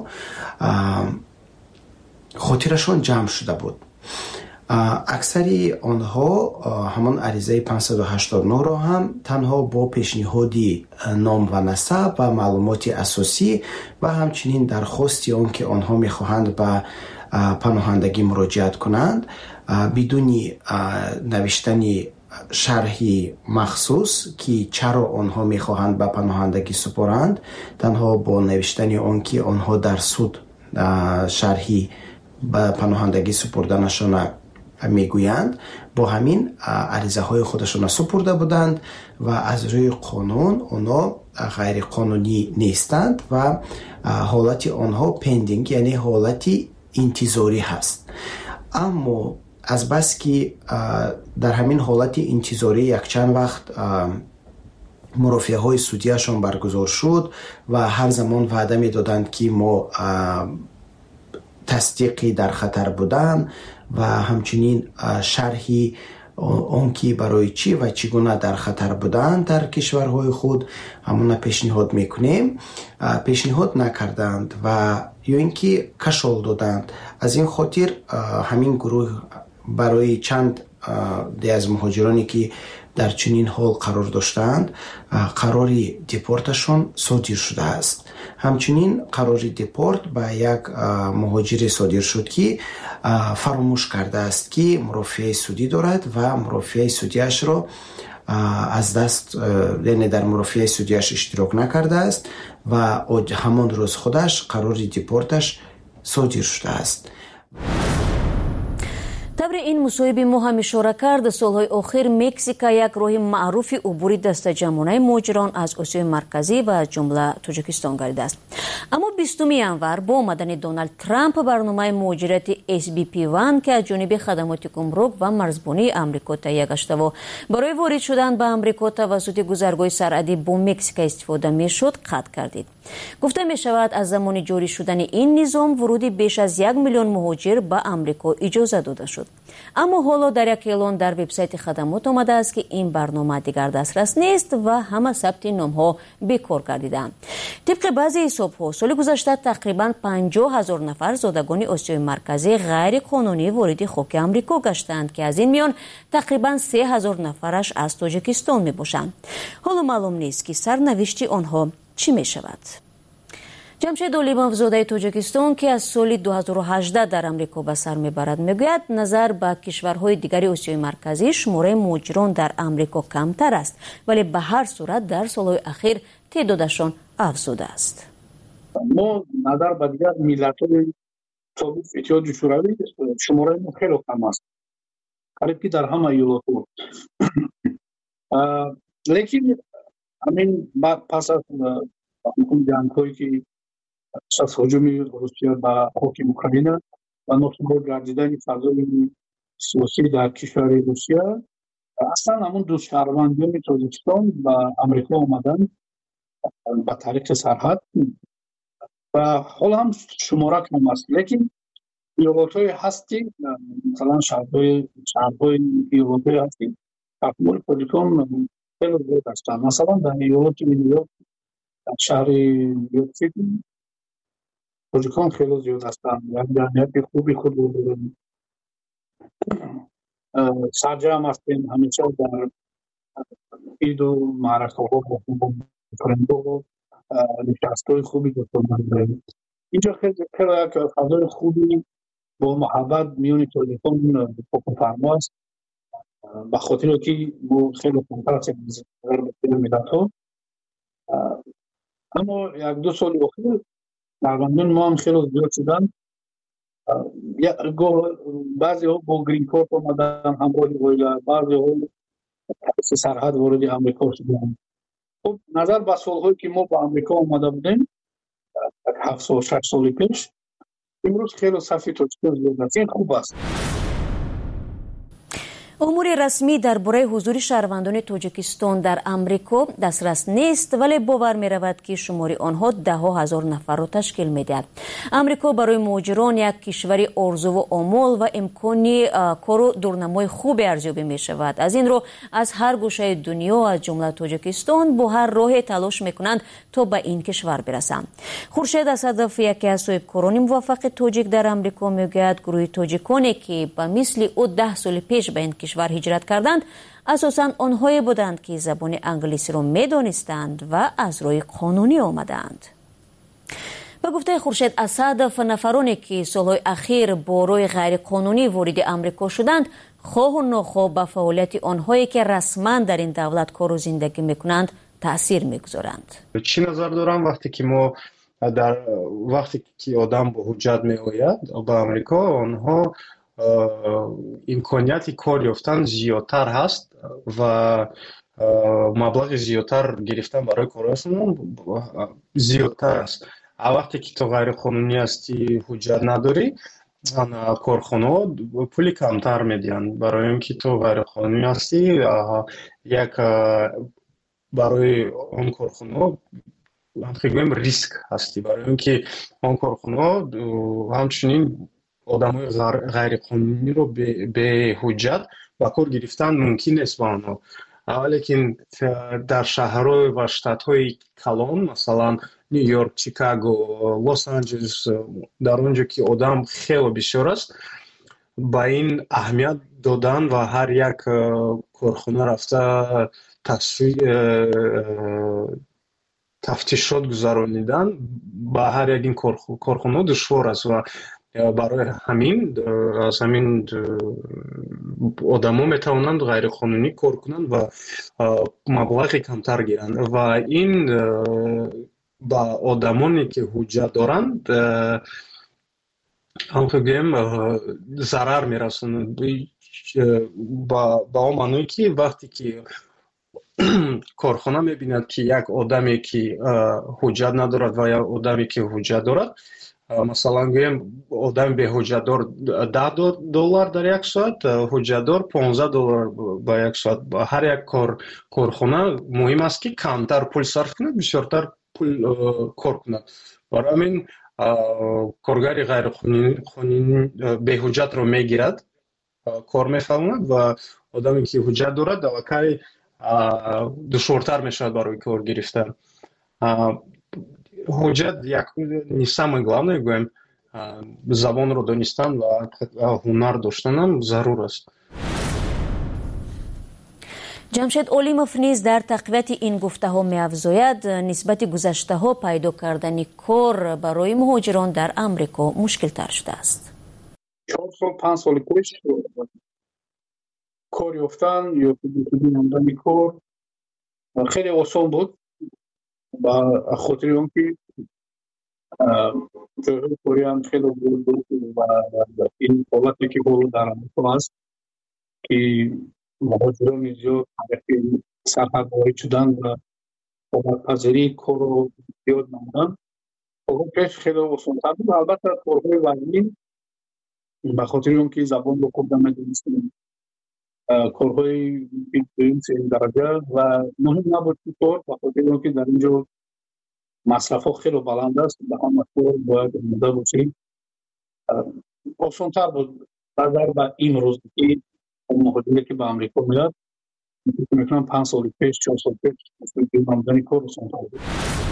хотирашон ҷамъ шуда буд. аксари онҳо ҳамон аризаи 589-ро ҳам танҳо бо пешниҳоди ном ва насаб ва маълумоти асосӣ ва ҳамчунин дархости он ки онҳо мехоҳанд ба паноҳандагӣ муроҷиат кунанд, бидуни навиштани шарҳи махсус ки чаро онҳо мехоҳанд ба паноҳандагӣ супоранд, танҳо бо навиштани он ки онҳо дар суд шарҳи ба паноҳандагӣ супурданашона мегӯянд, бо ҳамин аризаҳои худашона супурда буданд ва аз рӯи қонун онҳо ғайриқонунӣ нестанд ва ҳолати онҳо пендинг, яъне ҳолати интизорӣ ҳаст. аммо азбас ки дар ҳамин ҳолати интизорӣ якчанд вақт мурофиаҳои судияшон баргузор шуд ва ҳар замон ваъда медоданд ки мо тасдиқи дар хатар будан ва ҳамчунин шарҳи он ки барои чӣ ва чӣ гуна дар хатар буданд дар кишварҳои худ ҳамона пешниҳод мекунем, пешниҳод накарданд ва ё ин ки кашол доданд. аз ин хотир ҳамин гурӯҳ барои чанд аз муҳоҷироне ки дар чунин ҳол қарор доштаанд, қарори депорташон содир шудааст. ҳамчунин қарори депорт ба як муҳоҷире содир шуд ки фаромӯш кардааст ки мурофиаи судӣ дорад ва мурофиаи судиашро аз даст, яъне дар мурофиаи судиаш иштирок накардааст ва ҳамон рӯз худаш қарори депорташ содир шудааст. табри ин мусоҳиби мо ҳам ишора кард, солҳои охир Мексика як роҳи маъруфи убури дастаҷамонаи муҳоҷирон аз Осиёи марказӣ ва аз ҷумла Тоҷикистон гардидааст. аммо 20 январ бо омадани Доналд Трамп барномаи муҳоҷирати SBP1 ки аз ҷониби хадамоти гумрук ва марзбонии амрико таҳия гаштаву барои ворид шудан ба амрико тавассути гузаргоҳи сарҳадӣ бо Мексика истифода мешуд, қатъ гардид. гуфта мешавад аз замони ҷорӣ шудани ин низом вуруди беш аз 1 миллион муҳоҷир ба амрико иҷоза дода шуд. аммо ҳоло дар як эълон дар вебсайти хадамот омадааст ки ин барнома дигар дастрас нест ва ҳама сабти номҳо бекор гардидаанд. тибқи баъзе ҳисобҳо соли гузашта тақрибан 50 000 нафар зодагони Осиёи марказӣ ғайриқонунӣ вориди хоки амрико гаштанд ки аз ин миён тақрибан 3 000 нафараш аз Тоҷикистон мебошанд. ҳоло маълум нест ки сарнавишти онҳо чӣ мешавад. ҷамшед Олимов, зодаи Тоҷикистон ки аз соли 2018 дар амрико ба сар мебарад, мегӯяд назар ба кишварҳои дигари Осиёи марказӣ шумораи муҳоҷирон дар амрико камтар аст, вале ба ҳар сурат дар солҳои ахир теъдодашон афзудааст. мо назар ба дигар миллатҳои собиқ иттиҳоди шӯравӣ шумораи мо хеле кам аст, қариб ки дар ҳама иёлотҳо. лекин ҳамин пас аз ҷангҳое ки از هجوم روسیه به خاک اوکراین و ناتوان گردیدن فضای سیاسی در کشور روسیه اصلا همون دو شهروندان تاجیکستان و امریکا آمدن به طریق سرحد و حالا هم شماره کم است، لیکن ایالت‌های هستی مثلا شهرهای ایالت‌های هستی تحمل تاجیکان خیلی زیاد هستند. مثلا در ایالت نیویورک در شهر نیویورک سیتی تاجیکان خیلی زیاد هستند، جمعیت خوبی خود رو دارند. سرجم هستیم همیشه در عید و معرکه‌ها و فرندو نشست‌های خوبی داریم. اینجا خیلی یک فضای خوبی با محبت میون تاجیکان حکم فرما است، به خاطر که ما خیلی کمتر هستیم در ملت‌ها. اما یک دو سال اخیر شهروندان ما هم خیلی زیاد شدن. بعضی ها با گرین کارت آمدن همراه اویلا، بعضی ها سرحد وارد امریکا شدن. خب نظر به سالهایی که ما با امریکا آمده بودیم 7 سال 6 سال پیش، امروز خیلی صفی تاجیکان زیاد است. این خوب است. امور رسمی درباره حضور شهروندان تاجیکستان در امریکا دسترس نیست، ولی باور می رود که شماری آنها 10,000 نفر را تشکیل می دهد. امریکا برای مهاجران یک کشور آرزو و آمال و امکانی کار و دورنمای خوب ارزیابی می شود. از این رو از هر گوشه دنیا از جمله تاجیکستان با هر راه تلاش می کنند تا به این کشور برسند. خورشید از هدف یکی از صاحبکاران موفق تاجیک در امریکا می گوید گروه تاجیکانی که به مثل او 10 سال پیش به این کشور هجرت کردند اساساً آنهایی بودند که زبان انگلیسی را می‌دانستند و از روی قانونی آمدند. به گفته خورشید از هدف نفرانی که سالهای اخیر با روی غیر قانونی وارد امریکا شدند، خواه و ناخواه به فعالیت آنهایی که رسما در این دولت کار و زندگی میکنند تأثیر میگذارند. چی نظر دارم وقتی که آدم با حجت میآید به امریکا، آنها امکانیت کار یافتن زیادتر هست و مبلغ زیادتر گرفتن برای کارشون زیادتر است. وقتی که تو غیر قانونی هستی، حجت نداری، کارخانه پولی کمتر میدین. برای اینکه تو غیر قانونی هستی، یک برای اون کارخانه خیلی ریسک هستی، برای اینکه اون کارخانه همچنین آدمای غیر قانونی رو به حجت با کار گرفتن ممکن است با آنها. ولیکن در شهرهای و شتات‌های کلان مثلا نیویورک، چیکاگو، لس آنجلس، در اونجا که آدم خیلی بیشتر است، با این اهمیت دادن و هر یک کارخانه رفته تفتیشات گذرانیدن با هر یک این کارخانه دشوار است و برای همین از همین آدما میتوانند غیر قانونی کار کنند و مبلغ کمتر گیرند و این با آدمانی که حجت دارند همونطور ضرر میرسونند. با معنی که وقتی که کارخانه میبیند که یک آدمی که حجت ندارد و یک آدمی که حجت دارد، مثلا گویم آدم به حجت دار $10 در یک ساعت، حجت دار $15 با یک ساعت. هر یک کارخانه مهم است که کمتر پول صرف کند، بیشتر پول کار کند. برای همین کارگر غیر قانونی به حجت رو میگیرد، کار میفهمد و آدمی که حجت دارد کاری دشوارتر میشود برای کار گرفتن. حجت یک самое главное گویم زبان رو دانستن و هنر داشتن هم ضرور است. جمشید اولیموف نیز در تقویت این گفته ها می افزاید نسبت گذشته ها پیدا کردن کار برای مهاجران در امریکا مشکل تر شده است. 4 سال 5 سال پیش کار یافتن یا نمودن کار خیلی آسان بود و خاطر اون که جایهای کاری هم خیلی بود و این حالتی که بود در امریکا هست که مهاجران زیاد طرف سرحد وارد شدن و بابت پذیری کار رو زیاد نمودن. پیش خیلی آسان‌تر بود. البته کارهای وزنی به خاطر اینکه زبان رو خوب نمی‌دونستیم، کارهای دوم سوم درجه و مهم نبود که کار، به خاطر اینکه در اینجا مصرف‌ها خیلی بلند است، به همه کار باید آماده باشیم. آسان‌تر بود نظر به امروز که مهاجری که به امریکا میاد، می‌تونم 5 سال پیش 4 سال پیش آمدن کار آسان‌تر بود.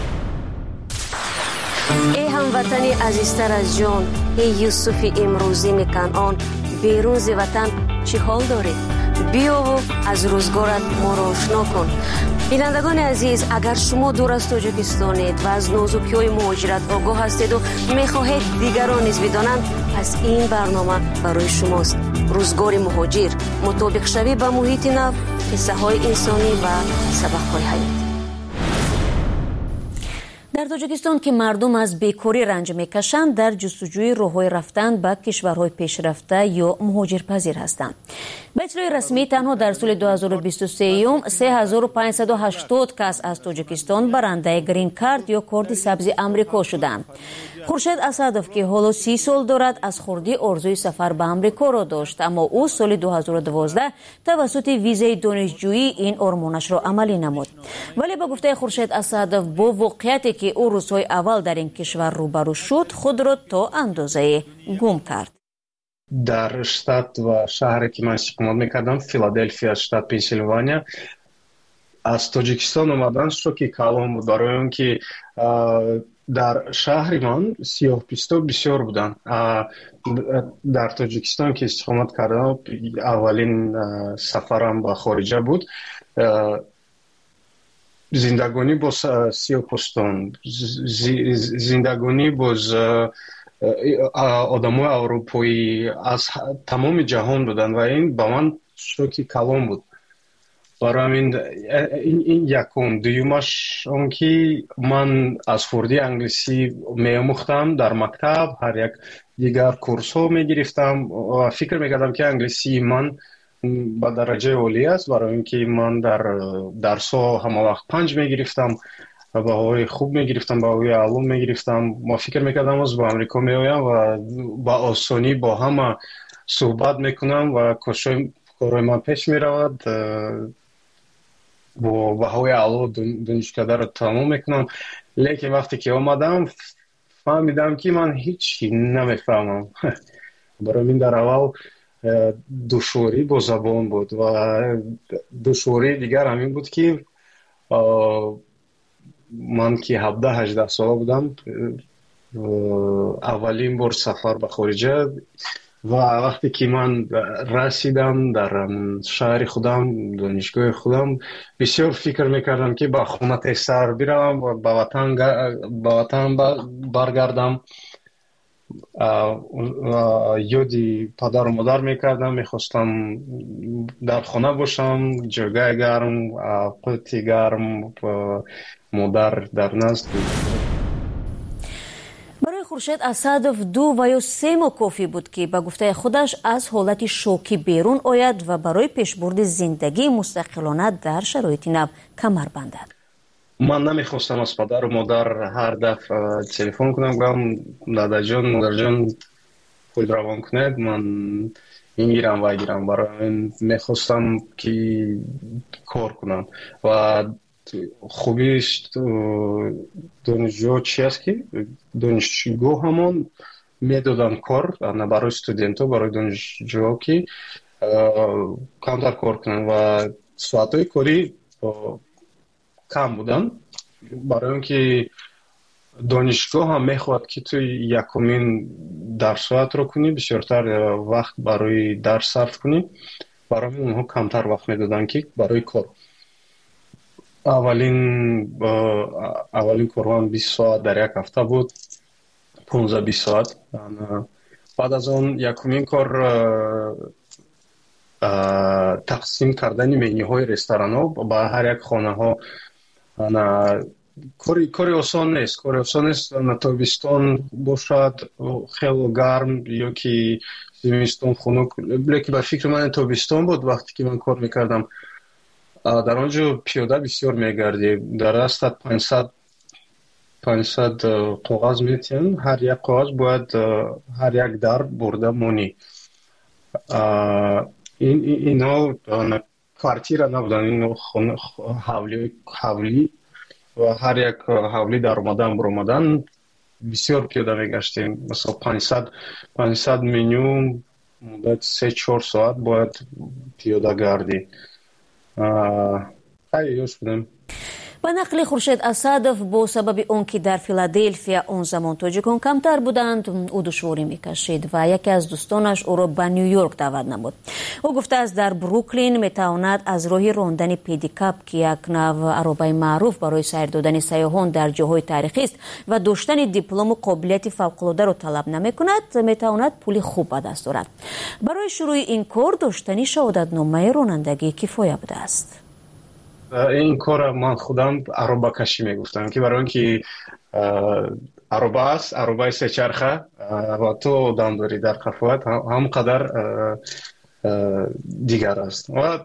ای هموطنی عزیزتر از جان، ای یوسف امروزی کنعان، بیرون ز وطن چی حال داری؟ بیا و از روزگارت ما را آشنا کن. بینندگان عزیز، اگر شما دور از تاجیکستانید و از نازکی‌های مهاجرت آگاه هستید و می‌خواهید دیگران نیز بدانند، پس این برنامه برای شماست. روزگار مهاجر، مطابق شوی با محیط نو، قصه‌های انسانی و سبق‌های حیاتی. در تاجیکستان که مردم از بیکاری رنج میکشند، در جستجوی راه‌های رفتن به کشورهای پیشرفته یا مهاجرپذیر هستند. به اطلاع رسمی تنها در سال 2023 3580 کس از تاجیکستان برنده گرین کارت یا کارت سبز امریکا شدند. خورشید اسدوف که حالا 30 سال دارد، از خردی آرزوی سفر به امریکا را داشت، اما او سال 2012 توسط ویزای دانشجویی این آرمانش را عملی نمود. ولی به گفته خورشید اسدوف، با واقعیتی که او روزهای اول در این کشور روبرو شد، خود را تا اندازه گم کرد. در شتات و شهری که من اقامت میکردم، فیلادلفیا، شتات پنسیلوانیا، از تاجیکستان اومدن شوکی کلام بود، برای اینکه در شهر من سیاه‌پوستا بسیار بودن. در تاجیکستان که اقامت کردم، اولین سفرم به خارجه بود. زندگانی با سیاه‌پوستان، زندگانی با آدمای اروپایی از تمام جهان بودن و این با من شوکی کلام بود. برای این یکم. دویمش اون که من از خردی انگلیسی می‌آموختم در مکتب، هر یک دیگر کورس ها می‌گرفتم و فکر می‌کردم که انگلیسی من با درجه عالی است، برای اینکه من در درس‌ها همه وقت 5 می‌گرفتم، بهایی خوب می‌گرفتم، بهایی علوم می‌گرفتم. ما فکر می‌کردم از با امریکا می‌آیم و با آسانی با همه صحبت می‌کنم و کارهای من پیش می‌رود، با بهایی علوم دانشکده را تمام می‌کنم. لیکن وقتی که آمدم فهمیدم که من هیچی نمی‌فهمم. برای من در اول دشواری با زبان بود و دشواری دیگر همین بود که من که 17-18 ساله بودم، اولین بار سفر به خارجه و وقتی که من رسیدم در شهر خودم، دانشگاه خودم، بسیار فکر میکردم که با خونه سر بیرم و به وطن برگردم. یادی پدر و مادر میکردم، میخواستم در خانه باشم، جای گرم، قوطی گرم، مادر در نزد. برای خورشید اسدوف 2 و یا 3 ماه کافی بود که به گفته خودش از حالت شوکی بیرون آید و برای پیشبرد زندگی مستقلانه در شرایط نو کمر بندد. من نمیخواستم از پدر و مادر هر دفعه تلفن کنم بگم دادا جان، مادر جان خود روان کنید، من این گیرم و گیرم. برای این میخواستم که کار کنم و خوبیش دانشجو چی است که دانشجو همون میدادن کار برای استودنت ها، برای دانشجو که کمتر کار کنن و ساعتهای کاری کم بودن، برای اینکه دانشگاه هم میخواد که تو یکمین درسات رو کنی، بسیارتر وقت برای درس صرف کنی. برای اونها کمتر وقت میدادن که برای کار. اولین کارم 20 ساعت در یک هفته بود، 15-20 ساعت. بعد از اون یکمین کار تقسیم کردن منیوهای رستوران ها با هر یک خانه ها. کاری آسان نیست. تابستان باشد خیلی گرم یا که زمستان خنک. لیکن به فکر من تابستان بود وقتی که من کار میکردم. در آنجا پیاده بسیار میگردی، در راست 500 500 коғаз метен. Ҳар як коғаз бояд ҳар як дар бурда монӣ. Ино квартира набудан, ино ҳавлӣ ва ҳар як ҳавлӣ дар омадан буромадан бисёр пиёда мегаштем. Масалан 500 минимум муддати 3-4 соат бояд пиёда гардӣ. Ёш будем. ба нақли Хуршед Асадов, бо сабаби он ки дар Филадельфия он замон тоҷикон камтар буданд, ӯ душворӣ мекашид ва яке аз дӯстонаш ӯро ба Нью-Йорк даъват намуд. ӯ гуфтааст дар Бруклин метавонад аз роҳи рондани педикап, ки як нав аробаи маъруф барои сайр додани сайёҳон дар ҷойҳои тарихист ва доштани диплому қобилияти фавқулодаро талаб намекунад, метавонад пули хуб ба даст орад. барои шурӯи ин кор доштани шаҳодатномаи ронандагӣ кифоя будааст. این کار من خودم عروبه کشی میگفتم که برای اینکه عروبه است، عروبه سه چرخه و تو دم داری در قفوت هم قدر دیگر است و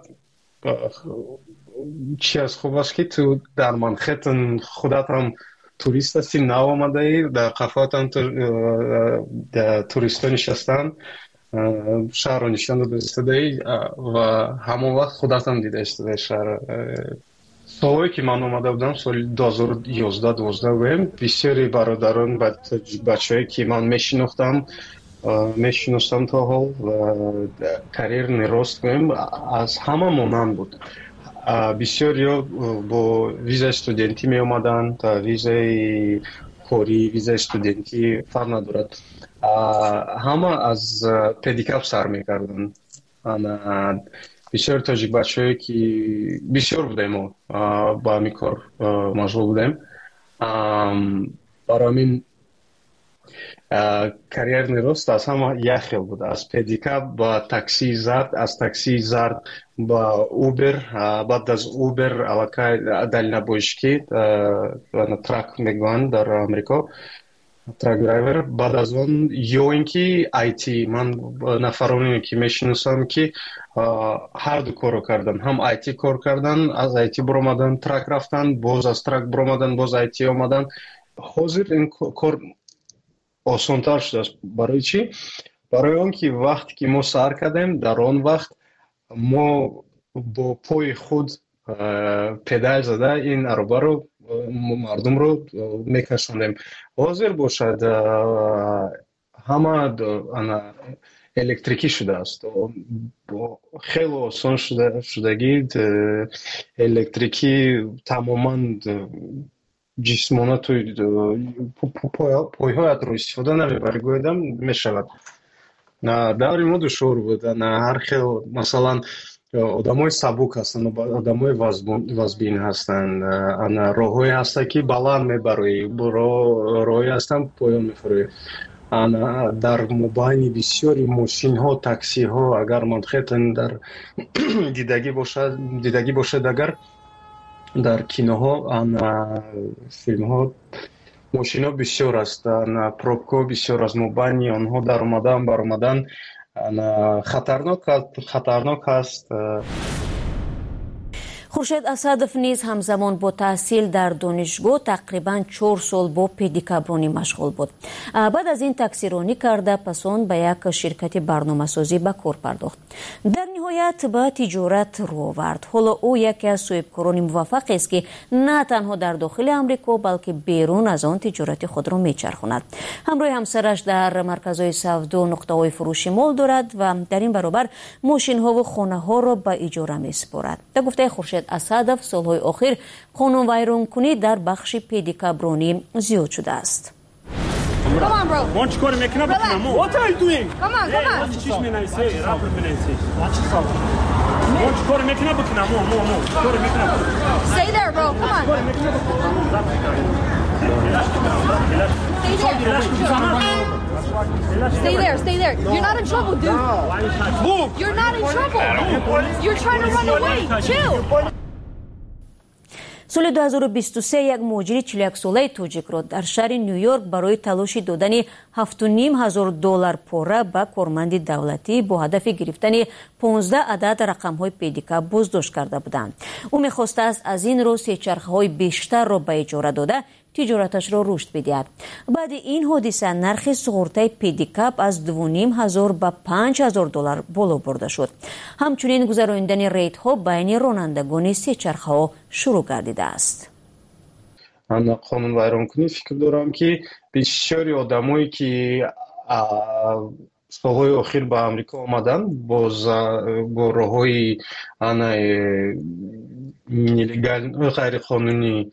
چی از خوب است که تو در منخت خودت هم توریست هستی، نو آمده ای در قفوت هم توریست ها نشستن، شهر رو نشان داده ای و همون وقت خودت هم دیده اشتده شهر. سالهایی که من اومده بودم سال 2011-12 بودم، بسیاری برادران بچه هایی که من میشناختم تا حال و کریر نراست بودم از همه مانند بود. بسیاری با ویزای استودنتی می اومدن، تا ویزای کاری، ویزای استودنتی فرق ندارد. همه از پدیکاپ سر میکردن. بسیار تاجیک بچه هایی که بسیار بودیم با همی کار مشغول بودیم. برای همین کریر نیروست از همه یک خیل بود. از پدیکاپ با تاکسی زرد، از تاکسی زرد با اوبر، بعد از اوبر علاقه دلینا بوشکی ترک میگوان در امریکا، ترک درایور. بعد از اون یا اینکه آیتی، من نفرانی که میشناسم که هر دو کارو کردن، هم آیتی کار کردن، از آیتی برآمدن ترک رفتن، باز از ترک برآمدن، باز آیتی آمدن. حاضر این کار آسان‌تر شده است. برای چی؟ برای اون که وقتی که ما سر کردیم در آن وقت ما با پای خود پدال زده این عربه رو مردم رو میکشوندیم. حاضر باشد همه الکتریکی شده است، خیلی آسان شدگی الکتریکی تماما جسمانه توی پایهایت رو استفاده نمیبری گویدم میشود. داری ما دشور بود. هر خیلی مثلا آدمای سبک هستن، آدمای وزبین هستن، راههایی هستن که بلند میبری، راههایی هستن پایان میفروی. در مبین بسیاری ماشین ها، تاکسی ها، اگر منطقه در دیدگی باشد، اگر در کینوها فیلم ها ماشین ها بسیار است، پروبکا بسیار از مبینی آنها در آمدن برآمدن خطرناک است. خورشید اسدов نیز همزمان با تحصیل در دانشگاه تقریباً 4 سال با پدیکابرانی مشغول بود. بعد از این تاکسیرانی کرده پس آن به یک شرکت برنامه‌سازی به کار پرداخت. در نهایت به تجارت رو آورد. حالا او یکی از صاحبکاران موفق است که نه تنها در داخل آمریکا بلکه بیرون از آن تجارت خود را میچرخاند. همراه همسرش در مرکزهای سودا نقطه‌های فروشی مال دارد و در این برابر ماشین‌ها و خانه‌ها را به اجاره می‌سپارد. در گفته خورشید اسدов سالهای آخر قانون ویرانکنی در بخش پدیکابرانی زیاد شده است. Stay there. You're not in trouble, dude. Move. You're not in trouble. You're trying to run away. Chill. سال 2023 یک مهاجر 41 ساله تاجیک را در شهر نیویورک برای تلاش دادن $7,500 پاره به کارمند دولتی با هدف گرفتن 15 عدد رقم‌های پدیکاپ بازداشت کرده بودند. او می‌خواسته است از این رو سه چرخه‌های بیشتر را به اجاره داده تجارتش را رشد بدهد. بعد این حادثه نرخ سوغورتای پدیکاپ از 2,500 به 5,000 دلار بالا برده شد. همچنین گذراندن ریدها بین رانندگان سه چرخه ها شروع گردیده است. من قانون ویرانکنی فکر دارم که بسیاری آدمایی که سالهای اخیر به امریکا آمدن با راههای غیر قانونی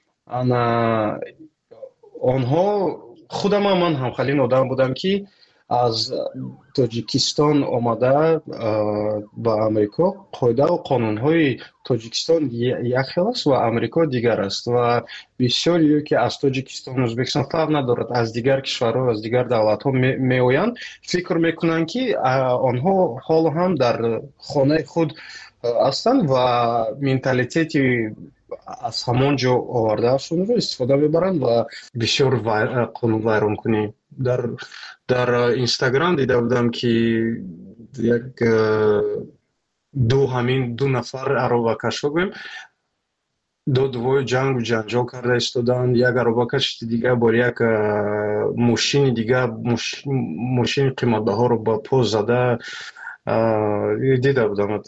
آنها خودم من همخلین آدم بودم که از تاجیکستان آمده به امریکا قاعده و قانونهای تاجیکستان یک است و امریکا دیگر است و بسیاری که از تاجیکستان ازبکستان فرق ندارد از دیگر کشورها از دیگر دولت ها می آیند فکر میکنند که آنها حالا هم در خانه خود هستند و منتالیتی از همان جا آورده شون رو استفاده میبرند و بسیار قانون ویران کنی. در اینستاگرام دیده بودم که یک دو نفر عربکش بگویم دوی جنگ و جنجال کرده استادن. یک عربکش دیگه با یک ماشین دیگه ماشین قیمت ها رو با پوز زده دیده بودم.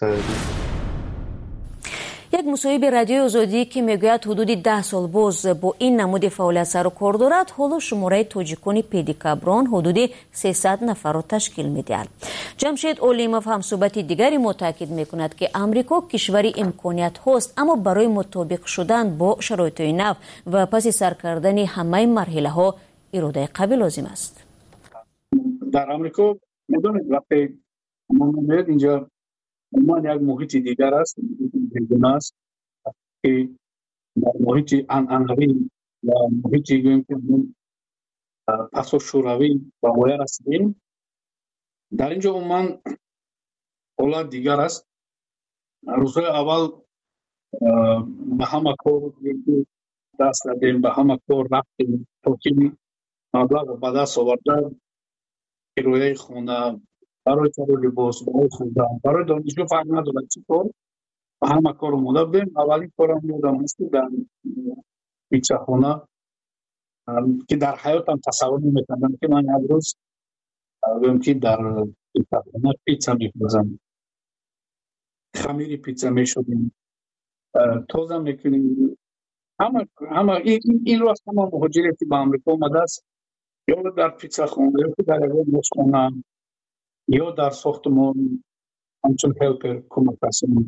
یک مصاحبه رادیوی آزادی که میگوید حدود 10 سال باز با این نمود فعالیت سر و کار دارد، حالا شماره تاجیکان پیدیکابران حدود 300 نفر را تشکیل میدهد. جمشید اولیموف هم صحبت دیگری متاکد میکند که امریکا کشوری امکانیت هست، اما برای مطابق شدن با شرایط نو و پس سر کردن همه مرحله ها اراده قوی لازم است. در امریکا میدونید وقتی ما میاد اینجا یک محیط دیگر است، است که در محیط انعنوی و محیطی که پس و شوروی و غیر هستیم. در اینجا عموما حالت دیگر است. روزهای اول به همه کار دست دادیم، به همه کار رفتیم تا که مبلغ به دست آوردن کرایه خانه برای تغییر لباس، برای خوردن، برای دانشجو فرق ندارد چی کار و همه کار اومده بودیم. اولین کارم یادم هست در پیتزا خانه که در حیاتم تصور نمی‌کردم که من یک روز بگم که در پیتزا خانه پیتزا می‌پزم، خمیر پیتزا می‌شدیم، توزم می‌کنیم. همه این رو از همه مهاجری که به امریکا اومده است یا در پیتزا خانه یا در یک خانه یا در ساختمان همچون هلپر کمک رسانی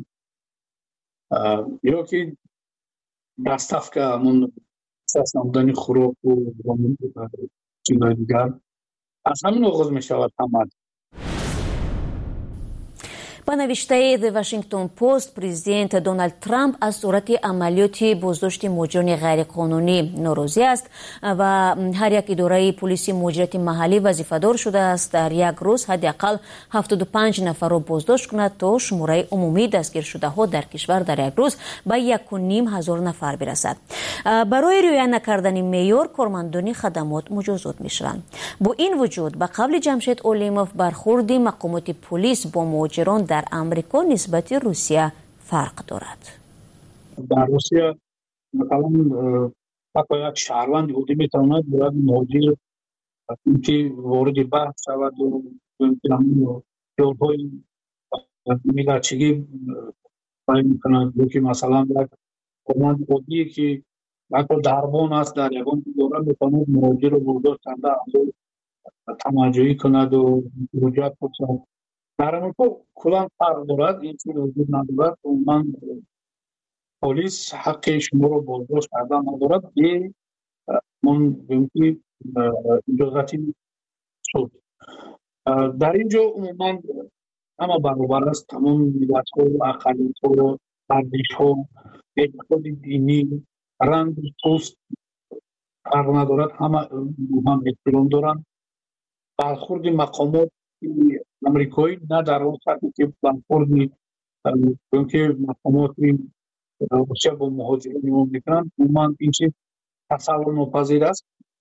یا که دستف که همون اساس نمودن خوراک و چیزهای دیگر از همین آغاز می شود همه. با نوشته The Washington Post پرزیدنت دونالد ترامپ از صورت عملیات بازداشت مهاجران غیرقانونی ناراضی است و هر یک اداره پلیس مهاجرت محلی وظیفه‌دار شده است در یک روز حداقل 75 نفر را بازداشت کند تا شماره عمومی دستگیر شده ها در کشور در یک روز به 1,500 نفر برسد. برای رعایت نکردن معیار کارمندان خدمات مجازات می‌شوند. با این وجود به قول جمشید اولیموف برخورد مقامات پلیس با مهاجران در امریکا نسبت روسیه فرق دارد. در روسیه مثلا حتی یک شهروند یهودی میتواند باید مهاجر که وارد بحث شود و جلبای میلچگی باید میکنند که مثلا یک کارمند یهودی که حتی دربان است در یکان دوران میتواند مهاجر رو برداشت کنده تماجایی کند و رجوعات کنند. در امریکا کلان فرق دارد، این چیز وجود ندارد. من پلیس حق شما رو بازداشت کردن ندارد که من بگویم اجازتی شد. در اینجا عموما همه برابر است، تمام ملت ها و اقلیت ها و ارزش ها، اعتقاد دینی، رنگ پوست فرق ندارد، همه هم احترام دارند. برخورد مقامات امریکایی نه در اون سطحی که برخوردی که مقامات روسیه با مهاجرین میکنند من این چیز تصور ناپذیر است.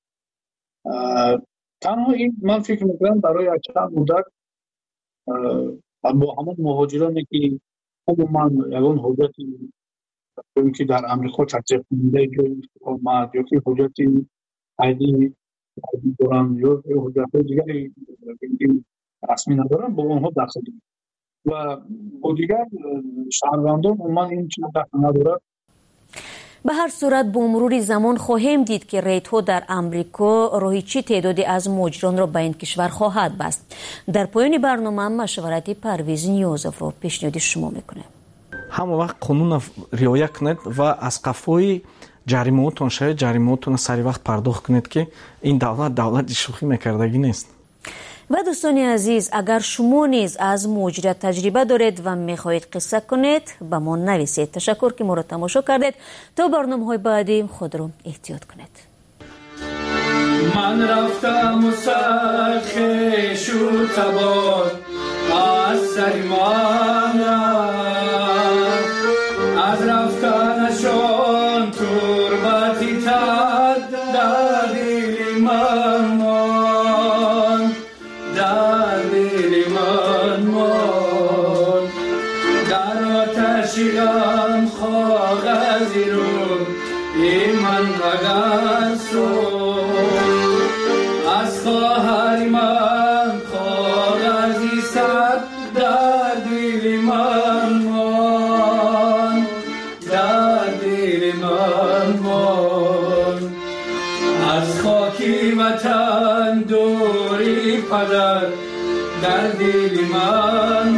تنها این من فکر میکنم برای چند مدت با همون مهاجرانی که عموما یگان حجت چون که در امریکا تصدیق کننده جای حکومت یا که حجت عیدی دوران یا حجت دیگری رسمی ندارن با اونها داخل و با دیگر شهروندان عموما این چیز داخل نداره. به هر صورت با مرور زمان خواهیم دید که ریت‌ها در امریکا راهی چه تعدادی از مهاجران را به این کشور خواهد بست. در پایان برنامه مشورت پرویز نیازов را پیشنهاد شما میکنه. همه وقت قانون رعایت کنید و از قفای جریمه‌تون شاید جریمه‌تون سری وقت پرداخت کنید که این دولت شوخی میکردگی نیست. و دوستان عزیز، اگر شما نیز از مهاجرت تجربه دارید و میخواهید قصه کنید به ما نویسید. تشکر که ما را تماشا کردید. تا برنامه‌های بعدی خود را احتیاط کنید. من رفتم و سرخش و تبار از سر من از رفتنشان تربتی تد در دل من در دل من در آتشی غم کاغذی رو من اگر از خواهر من کاغذی سر در دل من در دل من از خاکی وطن دوری پدر در دل من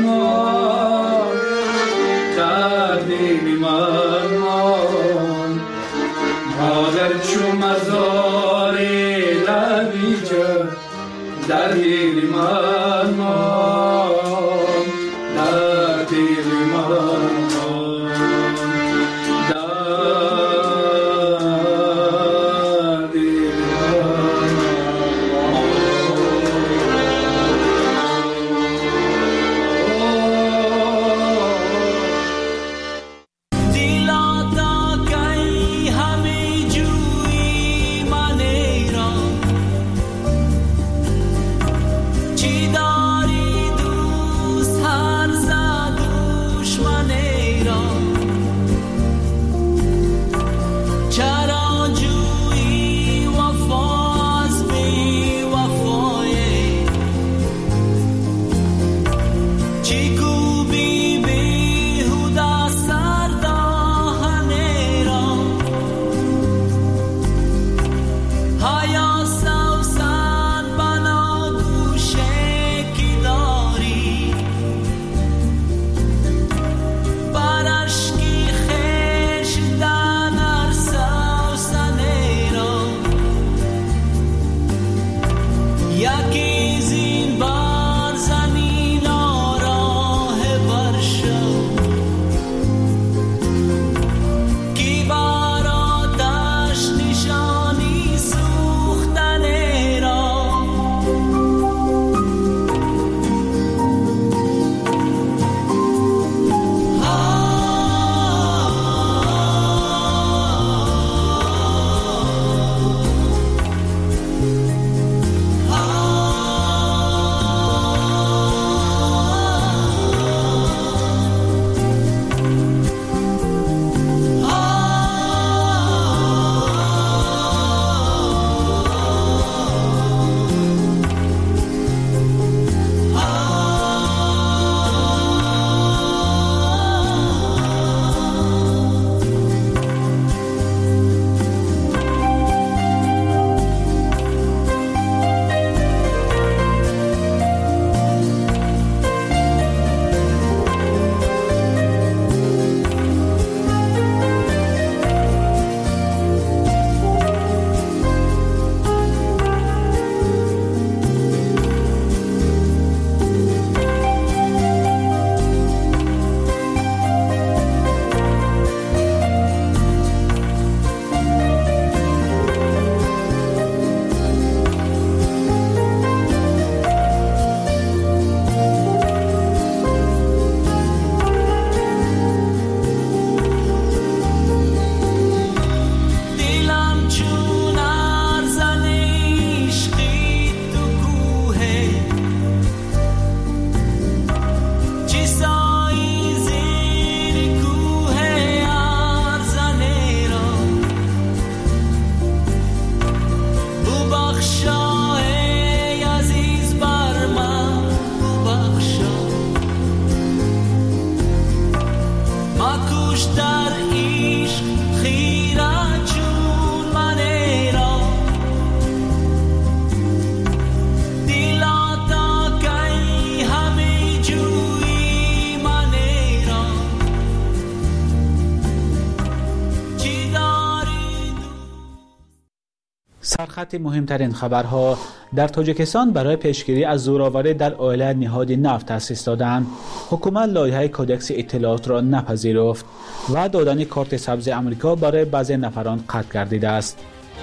در دل من مادر چو مزار لبیجه در دل من در دل من چی داری سرخط مهمترین خبرها: در تاجیکستان برای پیشگیری از زورآوری در عائله نهاد نفت تأسیس دادند. حکومت لایحه کدکس اطلاعات را نپذیرفت و دادن کارت سبز آمریکا برای بعضی نفران قطع گردیده است.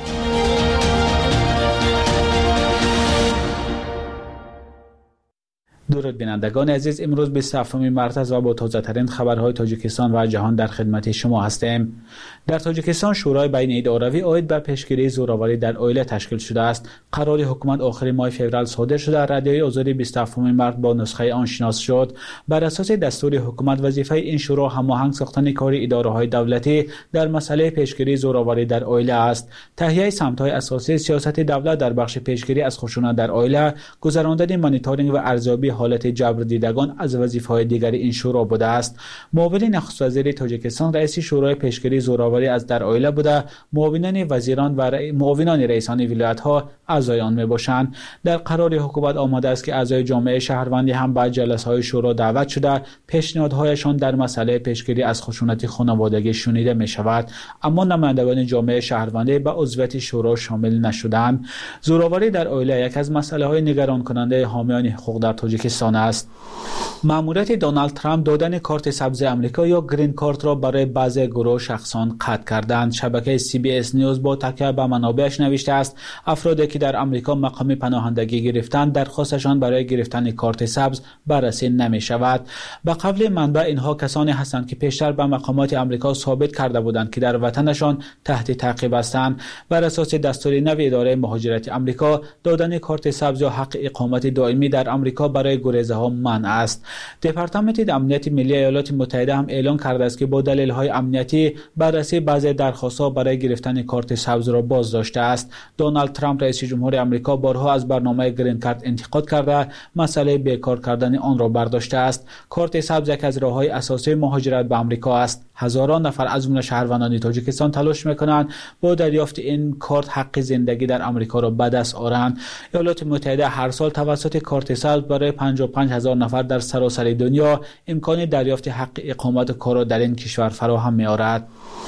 درود بینندگان عزیز، امروز 27 مارس است و با تازه ترین خبرهای تاجیکستان و جهان در خدمت شما هستیم. در تاجیکستان شورای بین اداروی عاید به پیشگیری زورآوری در عائله تشکیل شده است. قرار حکومت آخر ماه فوریه صادر شده. رادیوی آزادی 27 مارس با نسخه آن شناس شد. بر اساس دستور حکومت وظیفه این شورا هماهنگ ساختن کار اداره‌های دولتی در مسئله پیشگیری زورآوری در عائله است. تهیه سمت‌های اساسی سیاست دولت در بخش پیشگیری از خشونت در عائله، گذراندن مانیتورینگ و ارزیابی حالت جبر دیدگان از وظیفه‌های دیگری این شورا بوده است. معاون نخست وزیر تاجیکستان رئیس شورای پیشگیری زورآوری از در عائله بوده. معاونان وزیران و معاونان رئیسان ولایت‌ها اعضای آن میباشند. در قرار حکومت آمده است که اعضای جامعه شهروندی هم به جلسه‌های شورا دعوت شده پیشنهادهایشان در مسئله پیشگیری از خشونت خانوادگی شنیده می شود، اما نمایندگان جامعه شهروندی به عضویت شورا شامل نشدند. زورآوری در عائله یک از مسائل‌های نگران کننده حامیان حقوق در تاجیکستان است. مأموریت دونالد ترامپ دادن کارت سبز آمریکا یا گرین کارت را برای بعضی گروه شخصان قطع کردند. شبکه CBS نیوز با تکیه به منابعش نوشته است افرادی که در آمریکا مقام پناهندگی گرفتند درخواستشان برای گرفتن کارت سبز بررسی نمی شود. به قول منبع اینها کسانی هستند که پیشتر به مقامات آمریکا ثابت کرده بودند که در وطنشان تحت تعقیب هستند. بر اساس دستور نو اداره مهاجرت آمریکا دادن کارت سبز یا حق اقامت دائمی در آمریکا برای گریزه ها منع است. دپارتمان امنیت ملی ایالات متحده هم اعلام کرده است که با دلایل امنیتی بررسی بعضی درخواست‌ها برای گرفتن کارت سبز را بازداشته است. دونالد ترامپ رئیس جمهور آمریکا بارها از برنامه گرین کارت انتقاد کرده مسئله بیکار کردن آن را برداشته است. کارت سبز یک از راه‌های اساسی مهاجرت به آمریکا است. هزاران نفر از جمله شهروندان تاجیکستان تلاش می‌کنند با دریافت این کارت حق زندگی در آمریکا را به دست آورند. ایالات متحده هر سال توسط کارت سبز برای 55,000 نفر در سراسر دنیا امکان دریافت حق اقامت و کار در این کشور فراهم می‌آورد.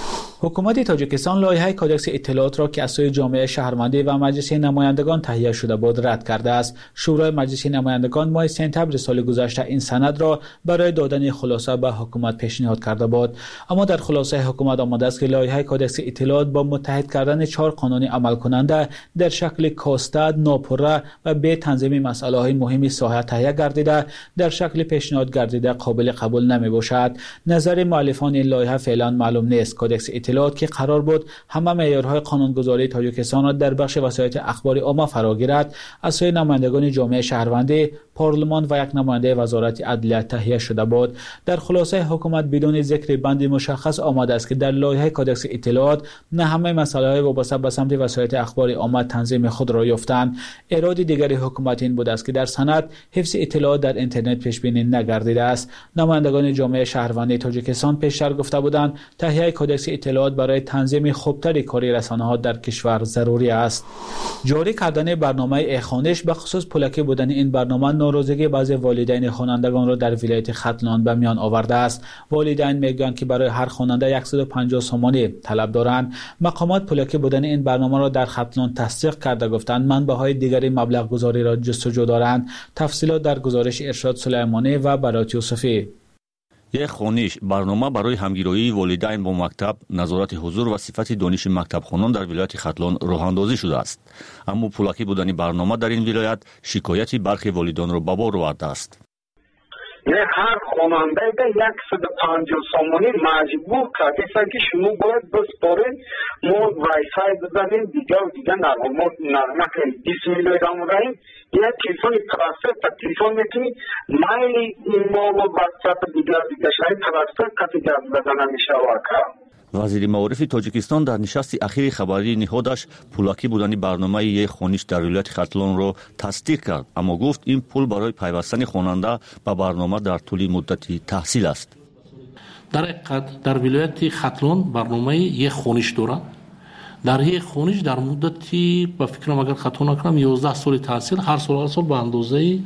حکومت تاجیکستان لایحه کدکس اطلاعات را که از سوی جامعه شهروندی و مجلس نمایندگان تهیه شده بود رد کرده است. شورای مجلس نمایندگان ماه سپتامبر سال گذشته این سند را برای دادن خلاصه به حکومت پیشنهاد کرده بود، اما در خلاصه حکومت آمده است که لایحه کدکس اطلاعات با متحد کردن 4 قانون عمل کننده در شکل کاستاد، ناپره و به تنظیم مسائل مهم ساحه تهیه گردیده در شکل پیشنهاد گردیده قابل قبول نمی باشد. نظر مؤلفان این لایحه فعلا معلوم نیست. کدکس اطلاعات که قرار بود همه معیارهای قانونگذاری تاجیکستان را در بخش وسایل اخباری عامه فرا گیرد، از سوی نمایندگان جامعه شهروندی، پارلمان و یک نماینده وزارت عدلیه تهیه شده بود. در خلاصه حکومت بدون ذکر بندی مشخص آمده است که در لایحه کدکس اطلاعات نه همه مسائل وابسته به سمت وسایل اخباری عامه تنظیم خود را یافتند. اراده دیگری حکومت این بود است که در سند حفظ اطلاعات در اینترنت پیش بینی نگردیده است. نمایندگان جامعه شهروندی تاجیکستان پیشتر گفته بودند تهیه کدکس اطلاعات برای تنظیم خوبتری کاری رسانه‌ها در کشور ضروری است. جاری کردن برنامه خوانش به خصوص پولکی بودن این برنامه ناراضگی بعضی والدین خوانندگان را در ولایت ختلان به میان آورده است. والدین میگویند که برای هر خواننده 150 سومانی طلب دارند. مقامات پولکی بودن این برنامه را در ختلان تصدیق کرده گفتند منبع‌های دیگری مبلغ گذاری را جستجو دارند. تفصیلات در گزارش ارشاد سلیمانی و برات یوسفی. یک خوانش برنامه برای همگیری والدین با مکتب، نظارت حضور و صفت دانش مکتبخوانان در ولایت ختلان راه‌اندازی شده است. اما پولکی بودن برنامه در این ولایت شکایتی برخی والدان را به بار آورده است. هر خواننده 150 سومانی مجبور کردن که شما باید بسپارین، ما وایفای بزنیم دیگه نرمه کنیم، 20 میلیون داریم. یک تلفن ترانسفر تا تلفن میتونی مایلی ما و واتساپ دیگه شاید ترانسفر کسی جذب بزنه میشه واقعا. وزیر معارف تاجیکستان در نشست اخیر خبری نهادش پولکی بودن برنامه یک خوانش در ولایت ختلان را تصدیق کرد، اما گفت این پول برای پیوستن خواننده به برنامه در طول مدتی تحصیل است. در حقیقت در ولایت ختلان برنامه یک خوانش دارد. در یک خوانش در مدتی با فکرم اگر خطا نکنم 11 سال تحصیل، هر سال به اندازه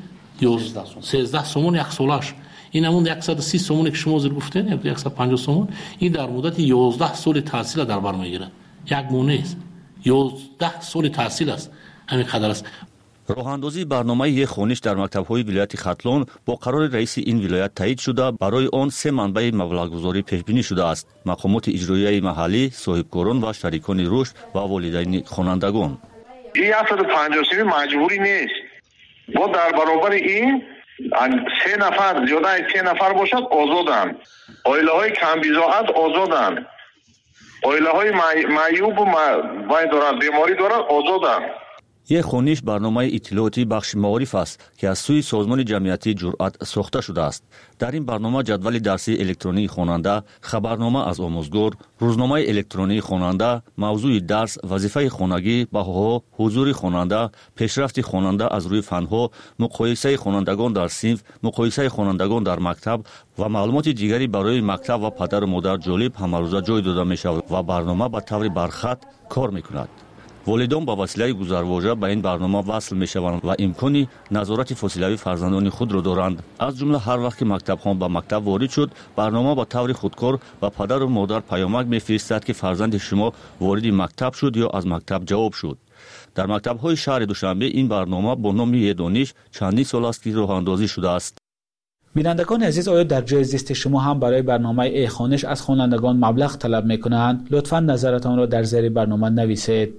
13 سومون یک سالش. این همون 130 سومونی که شما زیر گفتین، 150 سومون، این در مدت 11 سال تحصیل در بر میگیره. یک مونه است 11 سال تحصیل است، همین قدر است. راهاندازی برنامه یک خونش در مکتب‌های ولایت ختلون با قرار رئیس این ولایت تایید شده. برای آن 3 منبع مبلغ‌گذاری پیش بینی شده است: مقامات اجرایی محلی، صاحبکاران و شریکان رشد و والدین خوانندگان. این 153 مجبوری نیست. با در برابر این 3 نفر زیاده از 3 نفر باشد آزادند. عائله‌های کم بضاعت آزادند. عائله‌های معیوب و بیماری دارند آزادند. یک خونش برنامه اطلاعاتی بخش معارف است که از سوی سازمان جمعیتی جرأت ساخته شده است. در این برنامه جدول درسی الکترونی خواننده، خبرنامه از آموزگار، روزنامه الکترونی خواننده، موضوع درس، وظیفه خوانندگی، بهاها، حضور خواننده، پیشرفت خواننده از روی فنها، مقایسه خوانندگان در صنف، مقایسه خوانندگان در مکتب و معلومات دیگری برای مکتب و پدر و مادر جالب همروزه جای داده می شود و برنامه به طور برخط کار می کند. والدان با وسیله گذرواژه به این برنامه وصل می شوند و امکانی نظارت فاصلوی فرزندان خود را دارند. از جمله هر وقت که مکتبخوان به مکتب وارد شد، برنامه با طور خودکار و پدر و مادر پیامک می‌فرستد که فرزند شما وارد مکتب شد یا از مکتب جواب شد. در مکتب‌های شهر دوشنبه این برنامه با نام یک دانش چندین سال است که راه اندازی شده است. بینندگان عزیز، آیا در جای زیست شما هم برای برنامه ای خوانش از خوانندگان مبلغ طلب می‌کنند؟ لطفاً نظرتان را در زیر برنامه نویسید.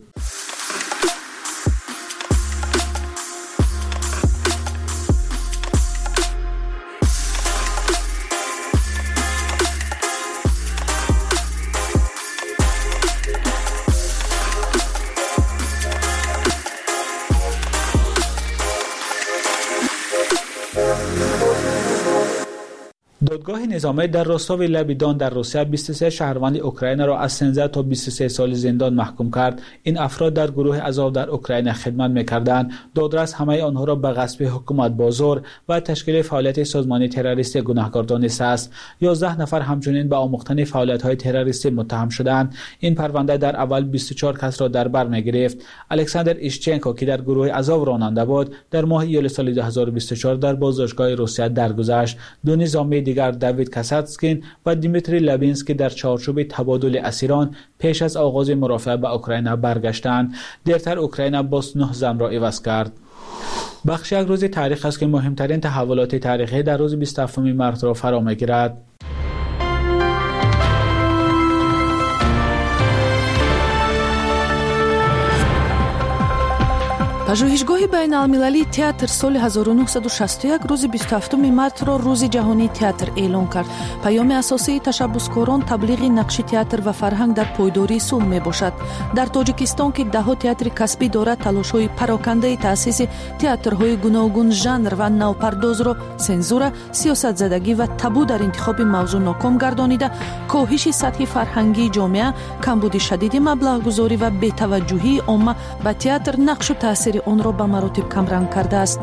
دادگاه نظامی در راستاوی لبیدان در روسیه 23 شهروند اوکراین را از 13 تا 23 سال زندان محکوم کرد. این افراد در گروه عذاب در اوکراین خدمت می‌کردند. دادرس همه آنها را به غصب حکومت بازار و تشکیل فعالیت سازمان تروریستی گناهکار دانسته است. 11 نفر همچنین به آموختن فعالیت‌های تروریستی متهم شدند. این پرونده در اول 24 کس را در بر می‌گرفت. الکساندر ایشچنکو که در گروه عذاب راننده بود، در ماه ایول سال 2024 در بازداشتگاه روسیه درگذشت. دو نظامی دیگر دیوید کاساتسکین و دیمیتری لابینسکی در چارچوب تبادل اسیران پیش از آغاز مرافعه به اوکراین برگشتند. دیرتر اوکراین باز 9 زن را عوض کرد. بخش یک روز تاریخ است که مهمترین تحولات تاریخی در روز 27 مارس را فرا می‌گیرد. پژوهشگاه بین‌المللی театр соли 1961 рӯзи 27 мартро рӯзи ҷаҳонии театр эълон кард. паёми асосии ташаббускорон таблиғи нақши театр ва фарҳанг дар пойдории сулҳ мебошад. дар тоҷикистон ки даҳо театри касбӣ дорад, талошҳои парокандаи таъсиси театрҳои гуногун жанр ва навпардозро сензура, сиёсатзадагӣ ва табу дар интихоби мавзӯъ ноком гардонида, коҳиши сатҳи фарҳангии ҷомеа, камбуди шадиди маблағгузорӣ ва бетаваҷҷӯҳии омма ба театр нақшу таъсири онро ба маротиб камранг кардааст.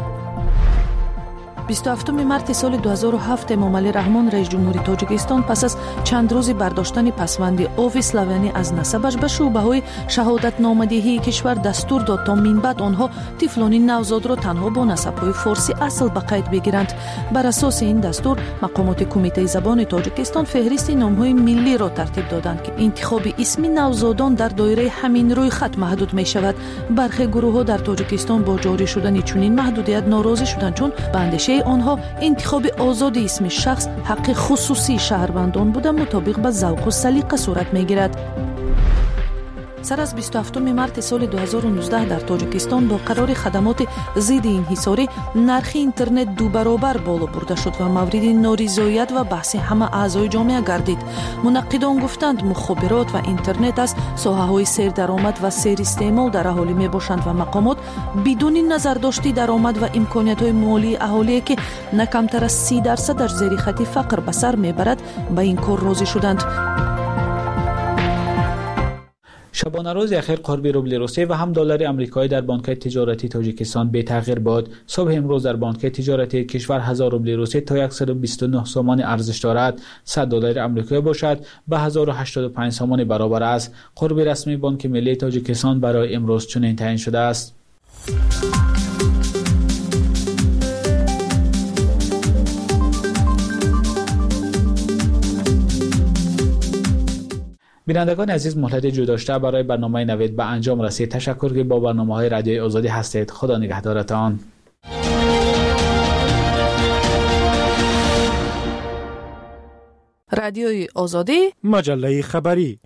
27 марти соли 2007 эмомалӣ раҳмон раис ҷумҳури тоҷикистон пас аз чанд рӯзи бардоштани пасванди Ови Славянӣ аз насабаш ба шӯъбаҳои шаҳодатномадиҳии кишвар дастур дод то минбаъд онҳо тифлони навзодро танҳо бо насабҳои форсӣ асл ба қайд бигиранд. бар асоси ин дастур мақомоти кумитаи забони тоҷикистон феҳристи номҳои миллиро тартиб доданд ки интихоби исми навзодон дар доираи ҳамин рӯйхат маҳдуд мешавад. бархе гурӯҳҳо дар тоҷикистон бо ҷорӣ шудани чунин маҳдудият норозӣ шуданд, чун ба андешаи онҳо интихоби озоди исми шахс ҳаққи хусусии шаҳрвандон буда мутобиқ ба завқу салиқа сурат мегирад. сар аз 27 марти соли 2019 дар тоҷикистон бо қарори хадамоти зидди инҳисорӣ нархи интернет дубаробар боло бурда шуд ва мавриди норизоят ва баҳси ҳама аъзои ҷомеа гардид. мунаққидон гуфтанд мухобирот ва интернет аз соҳаҳои сердаромад ва серистеъмол дар аҳолӣ мебошанд ва мақомот бидуни назардошти даромад ва имкониятҳои молии аҳолие ки на камтар аз 30% зери хати фақр ба сар мебарад ба ин кор розӣ шуданд. شبانه روز اخیر قرب روبل روسی و هم دلار آمریکایی در بانک‌های تجارتی تاجیکستان بی تغییر بود. صبح امروز در بانک‌های تجارتی کشور 1000 روبل روسی تا 129 سومان ارزش دارد. 100 دلار آمریکایی باشد به 1085 سومان برابر است. قرب رسمی بانک ملی تاجیکستان برای امروز چنین تعیین شده است. بینندگان عزیز، مهلت جداشته برای برنامه نوید به انجام رسید. تشکر که با برنامه‌های رادیوی آزادی هستید. خدا نگهدارتان. رادیوی آزادی، مجله خبری.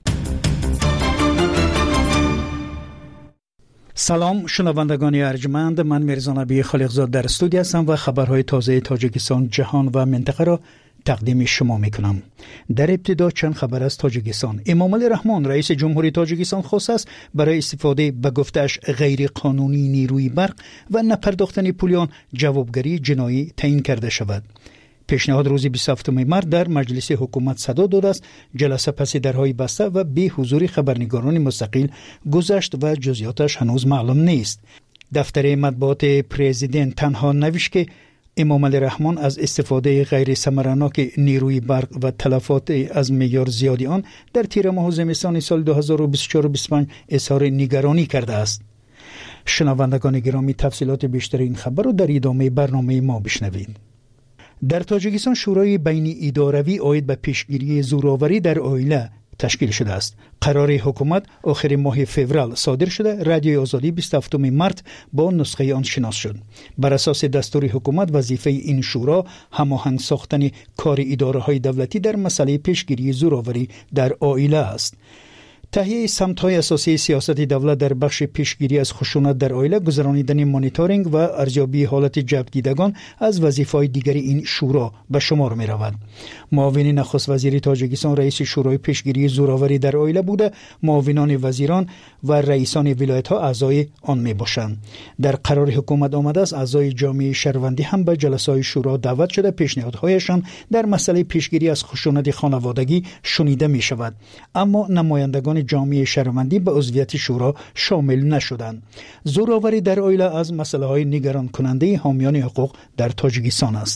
سلام شنوندگان ارجمند، من میرزا نبی خالقزاد در استودیو هستم و خبرهای تازه تاجیکستان، جهان و منطقه را تقدیم شما میکنم. در ابتدا چند خبر از تاجیکستان. امامعلی رحمان رئیس جمهوری تاجیکستان خواست است برای استفاده به گفته‌اش غیر قانونی نیروی برق و نپرداختن پولیان جوابگری جنایی تعیین کرده شود. پیشنهاد روز 27 مارس در مجلس حکومت صدا داده است. جلسه پس درهای بسته و بی حضور خبرنگاران مستقل گذشت و جزئیاتش هنوز معلوم نیست. دفتر مطبوعات پرزیدنت تنها نوشت که امامعلی رحمان از استفاده غیر ثمرناک نیروی برق و تلفات از معیار زیادی آن در تیر ماه زمستان سال 2024-25 اظهار نگرانی کرده است. شنوندگان گرامی، تفصیلات بیشتر این خبر را در ادامه برنامه ما بشنوید. در تاجیکستان شورای بین اداروی عاید به پیشگیری زورآوری در عائله تشکیل شده است. قرار حکومت آخر ماه فوریه صادر شده. رادیوی آزادی 27 مارس با نسخه آن شناس شد. بر اساس دستور حکومت وظیفه این شورا هماهنگ ساختن کار اداره‌های دولتی در مسئله پیشگیری زورآوری در عائله است. تهیه سمت‌های اساسی سیاست دولت در بخش پیشگیری از خشونت در عائله، گذرانیدن مانیتورینگ و ارزیابی حالت جلب دیدگان از وظیفه‌های دیگر این شورا به شمار می‌رود. معاون نخست وزیر تاجیکستان رئیس شورای پیشگیری زورآوری در عائله بوده. معاونان وزیران و رئیسان ولایت‌ها اعضای آن میباشند. در قرار حکومت آمده است اعضای جامعه شهروندی هم به جلسه‌های شورا دعوت شده. پیشنهادهایشان در مسئله پیشگیری از خشونت خانوادگی شنیده می‌شود، اما نمایندگان جامعه شهروندی به عضویت شورا شامل نشدند. زورآوری در عائله از مسائل نگران کننده حامیان حقوق در تاجیکستان است.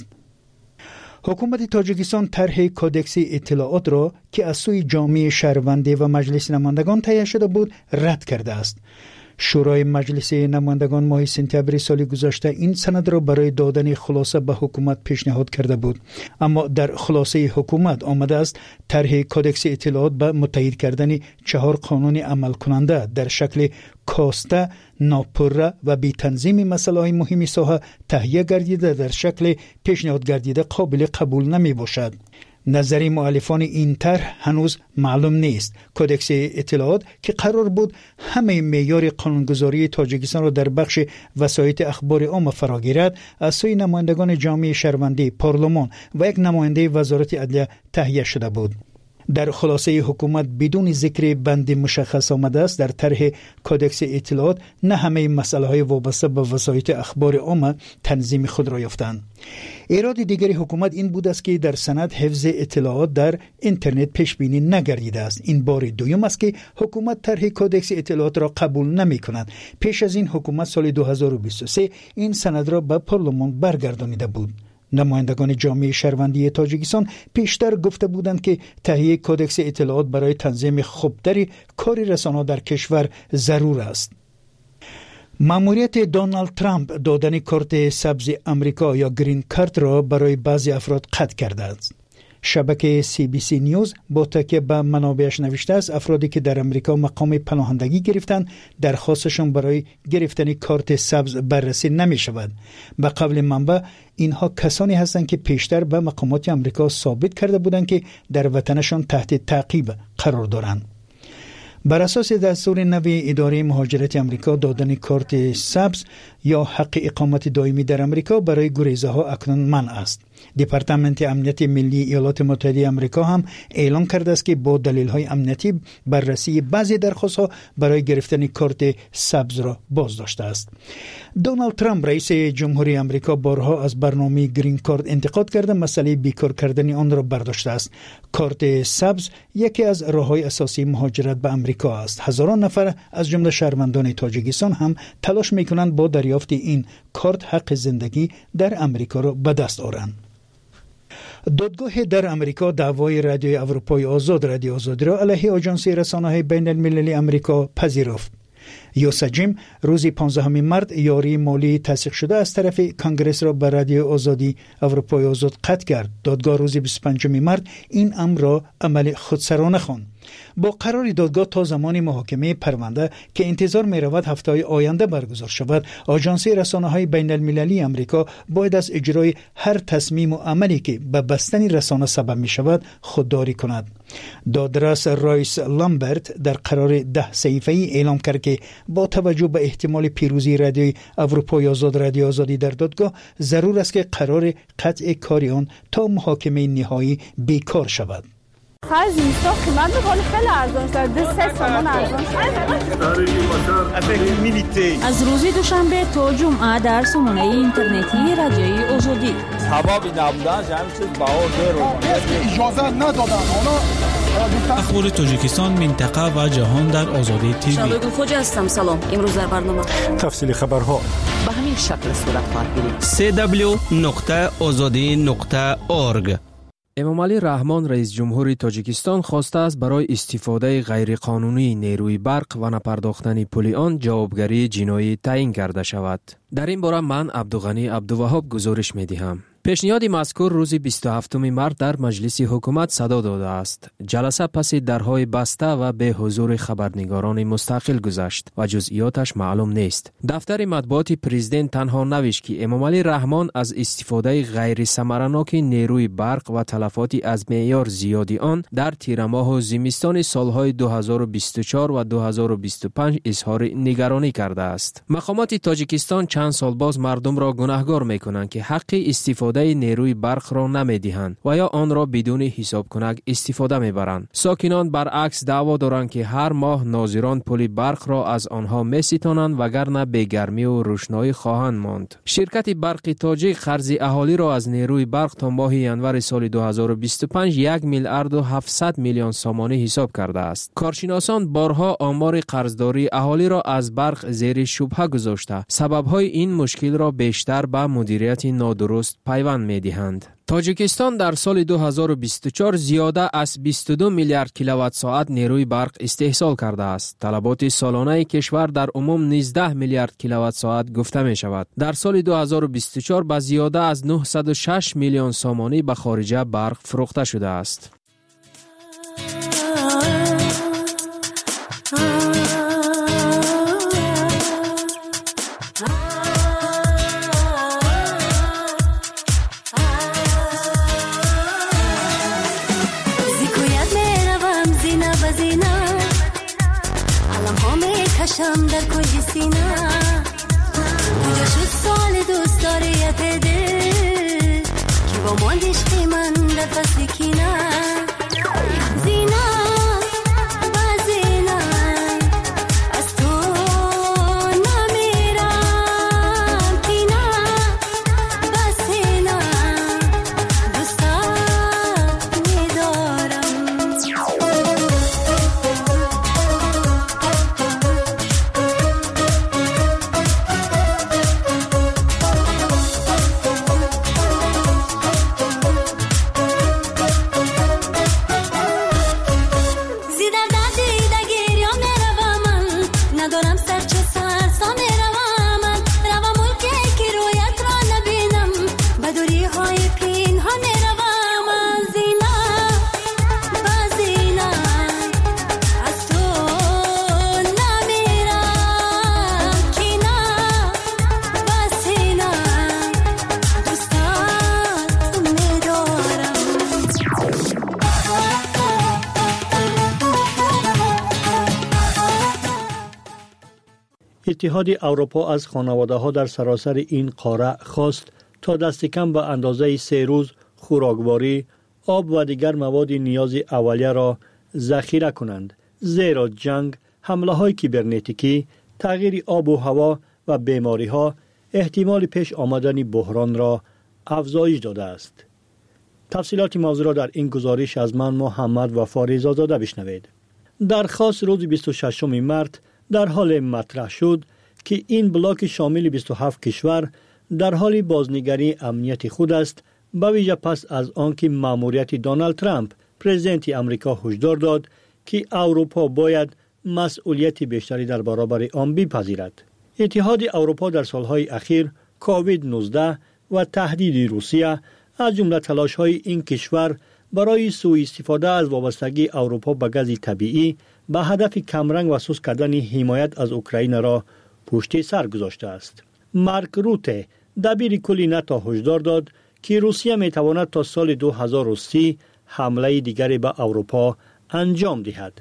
حکومت تاجیکستان طرح کدکس اطلاعات را که از سوی جامعه شهروندی و مجلس نمایندگان تهیه شده بود رد کرده است. شورای مجلس نمایندگان ماه سپتامبر سال گذشته این سند را برای دادن خلاصه به حکومت پیشنهاد کرده بود، اما در خلاصه حکومت آمده است طرح کدکس اطلاعات به متحد کردن 4 قانون عمل کننده در شکل کاسته، ناپره و بی تنظیم مسائل مهم ساحه تهیه گردیده در شکل پیشنهاد گردیده قابل قبول نمی باشد. نظری مؤلفان این طرح هنوز معلوم نیست. کدکس اطلاعات که قرار بود همه معیار قانونگذاری تاجیکستان را در بخش وسایط اخبار عامه فرا گیرد، از سوی نمایندگان جامعه شهروندی، پارلمان و یک نماینده وزارت عدلیه تهیه شده بود. در خلاصه حکومت بدون ذکر بند مشخص آمده است در طرح کدکس اطلاعات نه همه مسائل وابسته به وسایط اخبار عامه تنظیم خود را یافتند. ایراد دیگر حکومت این بود است که در سند حفظ اطلاعات در اینترنت پیش بینی نگردیده است. این بار دوم است که حکومت طرح کدکس اطلاعات را قبول نمی کند. پیش از این حکومت سال 2023 این سند را به پارلمان برگردانیده بود. نمایندگان جامعه شهروندی تاجیکستان پیشتر گفته بودند که تهیه کدکس اطلاعات برای تنظیم خوبتری کار رسانه‌ها در کشور ضرور است. مأموریت دونالد ترامپ دادن کارت سبز امریکا یا گرین کارت را برای بعضی افراد قطع کرده است. شبکه CBC نیوز با تکیه به منابعش نوشته است افرادی که در امریکا مقام پناهندگی گرفتند درخواستشان برای گرفتن کارت سبز بررسی نمی شود. به قول منبع اینها کسانی هستند که پیشتر به مقامات امریکا ثابت کرده بودند که در وطنشان تحت تعقیب قرار دارند. بر اساس دستور نوی اداره مهاجرت امریکا دادن کارت سبز یا حق اقامت دائمی در امریکا برای گریزه ها اکنون منع است. دپارتمنت امنیت ملی ایالات متحده آمریکا هم اعلام کرده است که با دلیل های امنیتی بررسی بعضی درخواست ها برای گرفتن کارت سبز را باز داشته است. دونالد ترامپ رئیس جمهوری آمریکا بارها از برنامه گرین کارت انتقاد کرده مسئله بیکار کردن آن را برداشته است. کارت سبز یکی از راه‌های اساسی مهاجرت به آمریکا است. هزاران نفر از جمله شهروندان تاجیکستان هم تلاش می‌کنند با دریافت این کارت حق زندگی در آمریکا را به دست آورند. دادگاه در امریکا دعوای رادیوی اروپای آزاد رادیو آزادی را علیه آژانس رسانه‌های بین المللی امریکا پذیرفت. یوسجیم روز 15 مارس یاری مالی تصدیق شده از طرف کنگره را به رادیو آزادی اروپای آزاد قطع کرد. دادگاه روز 25 مارس این امر را عمل خودسرانه خواند. با قرار دادگاه تا زمان محاکمه پرونده که انتظار می رود هفته آینده برگزار شود، آژانس رسانه‌های بین المللی امریکا باید از اجرای هر تصمیم و عملی که به بستن رسانه سبب می شود خودداری کند. دادرس رایس لامبرت در قرار 10 صحیفه‌ای اعلام کرد که با توجه به احتمال پیروزی رادیوی اروپای آزاد رادیو آزادی در دادگاه، ضرور است که قرار قطع کار آن تا محاکمه نهایی بیکار شود. خرج نیستا قیمت بخواد خیلی ارزان شد. 2 تومان ارزان شد. از روز دوشنبه تا جمعه در سامانه اینترنتی رادیوی آزادی. سبب نبودن همین چیز بها گرون. اجازه ندادن. اخبار تاجیکستان، منطقه و جهان در آزادی تیوی. شالوی خوجا هستم. سلام. امروز در برنامه تفصیل خبرها به همین شکل صورت خواهد گرفت. www.azadi.org. امامعلی رحمان رئیس جمهور تاجیکستان خواسته است برای استفاده غیرقانونی نیروی برق و نپرداختن پول آن جوابگری جنایی تعیین کرده شود. در این باره من عبدالغنی عبدالوهاب گزارش می‌دهم. پیشنهاد مذکور روز 27 مارس در مجلس حکومت صدا داده است. جلسه پس درهای بسته و به حضور خبرنگاران مستقل گذشت و جزئیاتش معلوم نیست. دفتر مطبوعات پرزیدنت تنها نوشت که امامعلی رحمان از استفاده غیر ثمرناک نیروی برق و تلفاتی از معیار زیادی آن در تیر ماه و زمستان سالهای 2024 و 2025 اظهار نگرانی کرده است. مقامات تاجیکستان چند سال باز مردم را گناهکار می‌کنند که حق استفاده نیروی برق را نمیدهند و یا آن را بدون حساب کنک استفاده میبرند. ساکنان برعکس دعوا دارند که هر ماه ناظران پول برق را از آنها میستانند وگرنه به گرمی و روشنایی خواهند ماند. شرکت برق تاجیک قرض اهالی را از نیروی برق تا ماه ینور سال 2025 1 میلیارد و 700 میلیون سامانه حساب کرده است. کارشناسان بارها آمار قرضداری اهالی را از برق زیر شبهه گذاشته سببهای این مشکل را بیشتر به مدیریت نادرست پیوند می‌دهند. تاجیکستان در سال 2024 زیاده از 22 میلیارد کیلووات ساعت نیروی برق استحصال کرده است. طلبات سالانه کشور در عموم 19 میلیارد کیلووات ساعت گفته می شود. در سال 2024 به زیاده از 906 میلیون سامانه به خارجه برق فروخته شده است. شم در کنج سینه کجا شد سال دوست داریت دل که با ماندش من در فصل کینه زینه و زینه از تو نمیرم کینه و سینه دوستت میدارم. اتحاد اروپا از خانواده‌ها در سراسر این قاره خواست تا دست کم به اندازه 3 روز خوراکواری، آب و دیگر مواد نیاز اولیه را ذخیره کنند، زیرا جنگ، حمله‌های کیبرنتیکی، تغییر آب و هوا و بیماری‌ها احتمال پیش آمدن بحران را افزایش داده است. تفصیلات موضوع را در این گزارش از من محمد وفا رضازاده بشنوید. درخواست روز 26 مارس در حال مطرح شد که این بلاک شامل 27 کشور در حال بازنگری امنیت خود است، به ویژه پس از آنکه مأموریت دونالد ترامپ پرزیدنت امریکا هشدار داد که اروپا باید مسئولیت بیشتری در برابر آن بپذیرد. اتحاد اروپا در سالهای اخیر کووید 19 و تهدید روسیه از جمله تلاش‌های این کشور برای سوء استفاده از وابستگی اروپا به گاز طبیعی به هدف کمرنگ و سوس کردن حمایت از اوکراین را پشت سر گذاشته است. مارک روته دبیر کل ناتو هشدار داد که روسیه میتواند تا سال 2030 حمله دیگری به اروپا انجام دهد.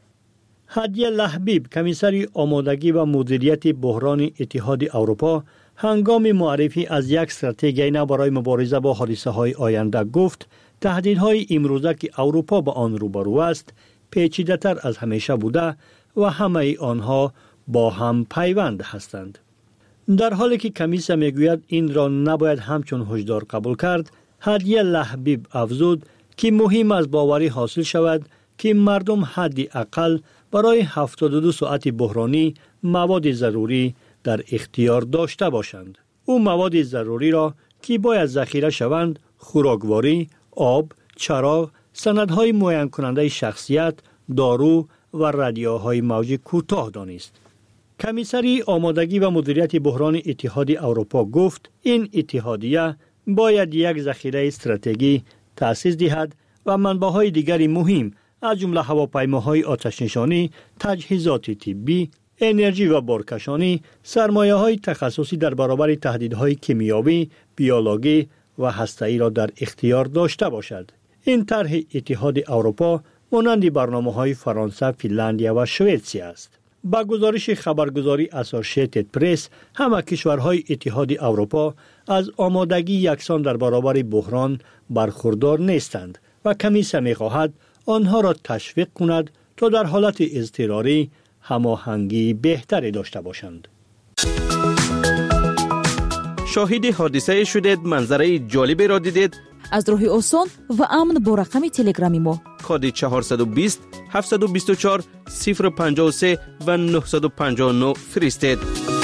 هدیه لحبیب کمیسر آمادگی و مدیریت بحران اتحاد اروپا هنگام معرفی از یک استراتژی نو برای مبارزه با حادثه‌های آینده گفت تهدیدهای امروزه که اروپا با آن روبرو است پیچیده‌تر از همیشه بوده و همه آنها با هم پیوند هستند. در حالی که کمیسر میگوید این را نباید همچون هشدار قبول کرد، هدیه لحبیب افزود که مهم است باوری حاصل شود که مردم حدی اقل برای 72 ساعت بحرانی مواد ضروری در اختیار داشته باشند. او مواد ضروری را که باید ذخیره شوند خوراکواری، آب، چراغ، سندهای معین کننده شخصیت، دارو و رادیوهای موج کوتاه دانست. کمیسری آمادگی و مدیریت بحران اتحاد اروپا گفت این اتحادیه باید یک ذخیره استراتژی تأسیس دهد و منبعهای دیگری مهم از جمله هواپیماهای آتش‌نشانی، تجهیزات طبی، انرژی و بارکشانی، سرمایه‌های تخصصی در برابر تهدیدهای کیمیایی، بیولوژی و هسته‌ای را در اختیار داشته باشد. این طرح اتحاد اروپا مانند برنامه‌های فرانسه، فنلاندیا و سوئیسرا است. با گزارش خبرگزاری اسوسییتد پرس، همه کشورهای اتحاد اروپا از آمادگی یکسان در برابر بحران برخوردار نیستند و کمیسر می‌خواهد آنها را تشویق کند تا در حالت اضطراری هماهنگی بهتری داشته باشند. شاهد حادثه شدید، منظره جالبی را دیدید؟ از راه آسان و امن با رقم تلگرامی ما کد 420 724 053 و 959 فرستید.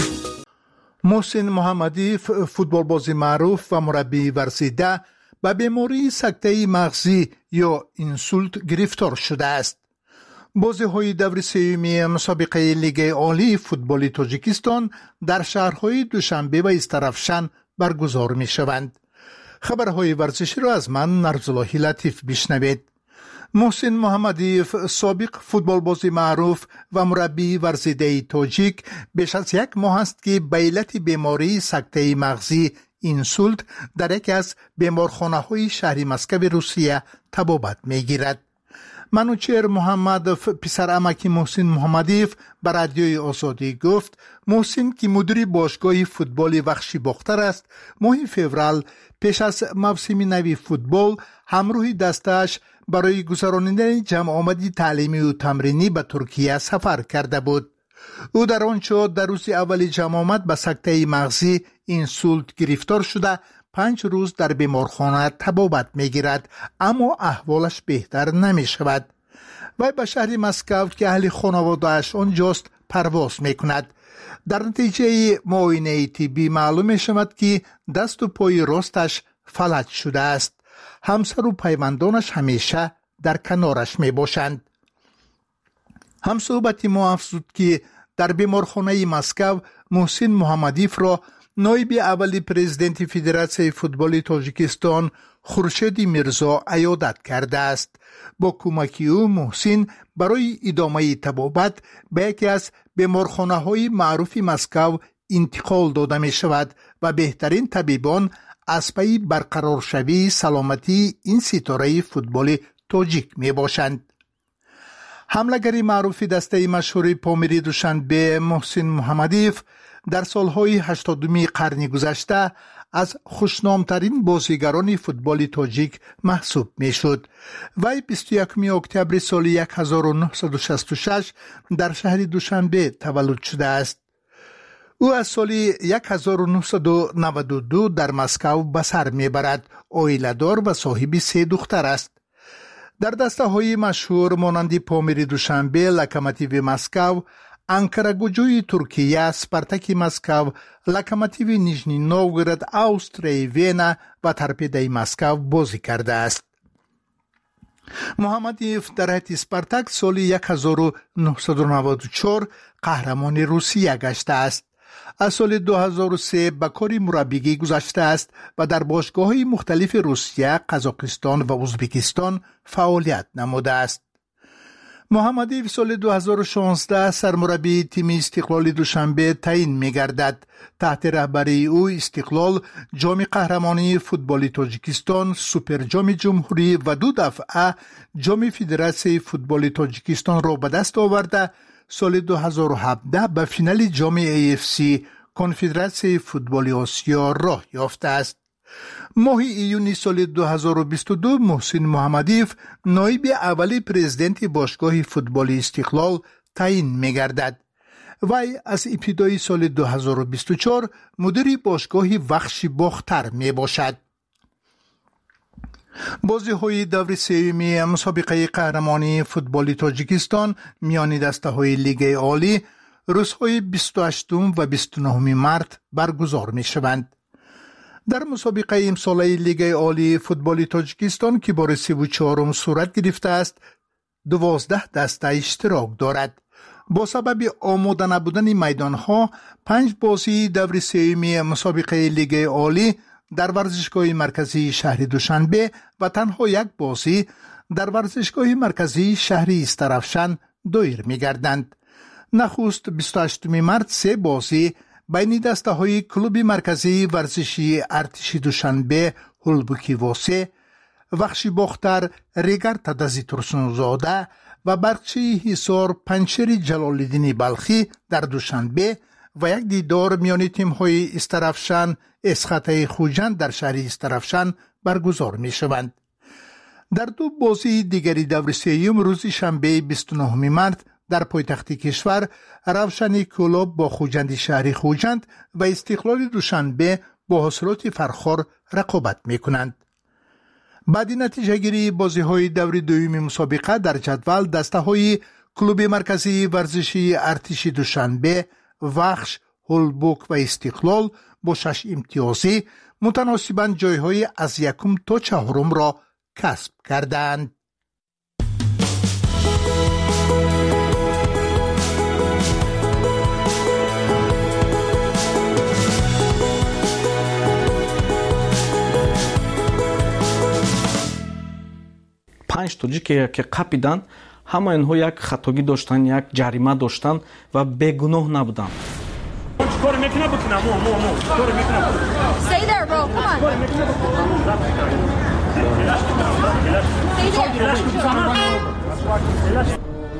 محسن محمدی فوتبالباز معروف و مربی ورزیده به بیماری سکته مغزی یا اینسولت گرفتار شده است. بازی‌های دور سومی مسابقه لیگ عالی فوتبال تاجیکستان در شهرهای دوشنبه و استرافشن برگزار می‌شوند. خبرهای ورزشی را از من نرزالله لطیف بشنوید. محسن محمدی سابق فوتبالباز معروف و مربی ورزیده تاجیک بیش از یک ماه است که به علت بیماری سکته مغزی اینسولت در یکی از بیمارخانه‌های شهر مسکو روسیه طبابت می‌گیرد. منوچهر محمد پسر عمکی محسن محمدیف به رادیوی آزادی گفت محسن که مدیر باشگاه فوتبال وحشی باختر است ماه فوریه پیش از موسم نو فوتبال همراه دستش برای گذراندن جمع آمدی تعلیمی و تمرینی به ترکیه سفر کرده بود. او در آنجا در روز اول جمع آمد به سکته مغزی اینسولت گرفتار شده 5 روز در بیمارخانه طبابت میگیرد اما احوالش بهتر نمی شود. وی به شهر مسکو که اهل خانواده‌اش آنجاست پرواز می کند. در نتیجه معاینه طبی معلوم می شود که دست و پای راستش فلج شده است. همسر و پیوندانش همیشه در کنارش می باشند. همصحبت ما افزود که در بیمارخانه مسکو محسن محمدیف را نایب اولی پرزیدنت فدراسیون فوتبال تاجیکستان خورشید میرزا عیادت کرده است. با کمک او محسن برای ادامه طبابت به یکی از بیمارخانه‌های معروف مسکو انتقال داده می شود و بهترین طبیبان از پی برقرار شوی سلامتی این ستاره فوتبال تاجیک می باشند. حمله‌گر معروف دسته مشهور پامیری دوشنبه محسن محمدیف در سالهای 80 قرن گذشته از خوشنامترین بازیگران فوتبال تاجیک محسوب می شد. وی 21 اکتبر سال 1966 در شهر دوشنبه تولد شده است. او از سال 1992 در مسکو به سر می برد. عائله‌دار و صاحب 3 دختر است. در دسته های مشهور مانند پامیری دوشنبه، لوکوموتیو مسکو، انکاراگوجوی ترکیه، سپارتاک مسکو، لوکوموتیو نیژنی نوگورود، آوستریا وینا و تورپیدوی مسکو بازی کرده است. محمدیف در حیط اسپارتاک سال 1994 قهرمان روسیه گشته است. از سال 2003 به کار مربیگی گذاشته است و در باشگاه‌های مختلف روسیه، قزاقستان و ازبکستان فعالیت نموده است. محمدیف سال 2016 سرمربی تیم استقلال دوشنبه تعیین می‌گردد. تحت رهبری او استقلال جام قهرمانی فوتبال تاجیکستان، سوپر جام جمهوری و 2 دفعه جام فدراسیون فوتبال تاجیکستان را به دست آورده. سال 2017 به فینال جام AFC کنفدراسیون فوتبال آسیا راه یافته است. ماه ایون سال 2022 محسن محمدیف نایب اول پرزیدنت باشگاه فوتبال استقلال تعیین می‌گردد. وی از ابتدای سال 2024 مدیر باشگاه وخش باختر میباشد. بازی‌های دور سوم مسابقه قهرمانی فوتبال تاجیکستان میان دسته‌های لیگ عالی روزهای 28 و 29 مارس برگزار می‌شوند. در مسابقه امساله لیگ عالی فوتبال تاجیکستان که بار 34 صورت گرفته است 12 دسته اشتراک دارد. با سبب آماده نبودن میدانها 5 بازی دور سوم مسابقه لیگ عالی در ورزشگاه مرکزی شهر دوشنبه و تنها 1 بازی در ورزشگاه مرکزی شهر استرافشان دایر می‌گردند. نخست 28 مارس 3 بازی بین دسته های کلوب مرکزی ورزشی ارتش دوشنبه هلبوکی واسه، وخشی باختر ریگر تدزی ترسونزاده و برچی حصار پنچر جلالالدین بلخی در دوشنبه و 1 دیدار میان تیم های استرافشان اسخطه خوجند در شهر استرافشان برگزار می شوند. در 2 بازی دیگری دور سوم روز شنبه 29 مارس در پایتخت کشور روشنی کلوب با خوجند شهری خوجند و استقلال دوشنبه با حاصلات فرخار رقابت می کنند. بعد نتیجه گیری بازی های دور دوم مسابقه در جدول دسته های کلوب مرکزی ورزشی ارتش دوشنبه، وخش، هلبوک و استقلال با 6 امتیازی متناسباً جایهای از 1 تا 4 را کسب کردند. پنج توجی که قپیدن همه اینها یک خطاگی داشتن، یک جریمه داشتن و بگناه نبودن. Stay there, bro. Come on.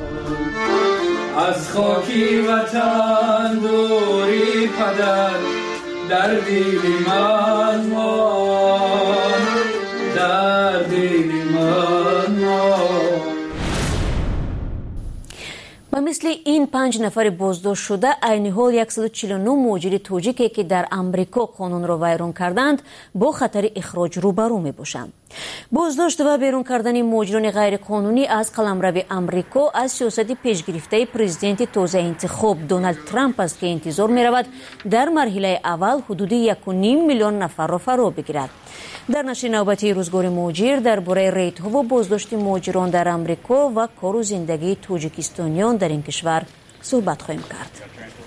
از خاکی وطن دوری پدر در دل من مان، در دل من مان. و مثل این 5 نفر بازداشت شده عین حال 149 مهاجر توجیکی که در امریکا قانون را ویران کردند با خطر اخراج روبرو می باشند. بازداشت و بیرون کردن مهاجران غیر قانونی از قلمرو امریکا از سیاست پیشگرفته پرزیدنت تازه انتخاب دونالد ترامپ است که انتظار می رود در مرحله اول حدود 1.5 میلیون نفر را فرا بگیرد. در نشر نوبتی روزگار مهاجر درباره ریت‌ها و بازداشت مهاجران در امریکا و کار و زندگی توجیکستانیان در این کشور صحبت خواهیم کرد.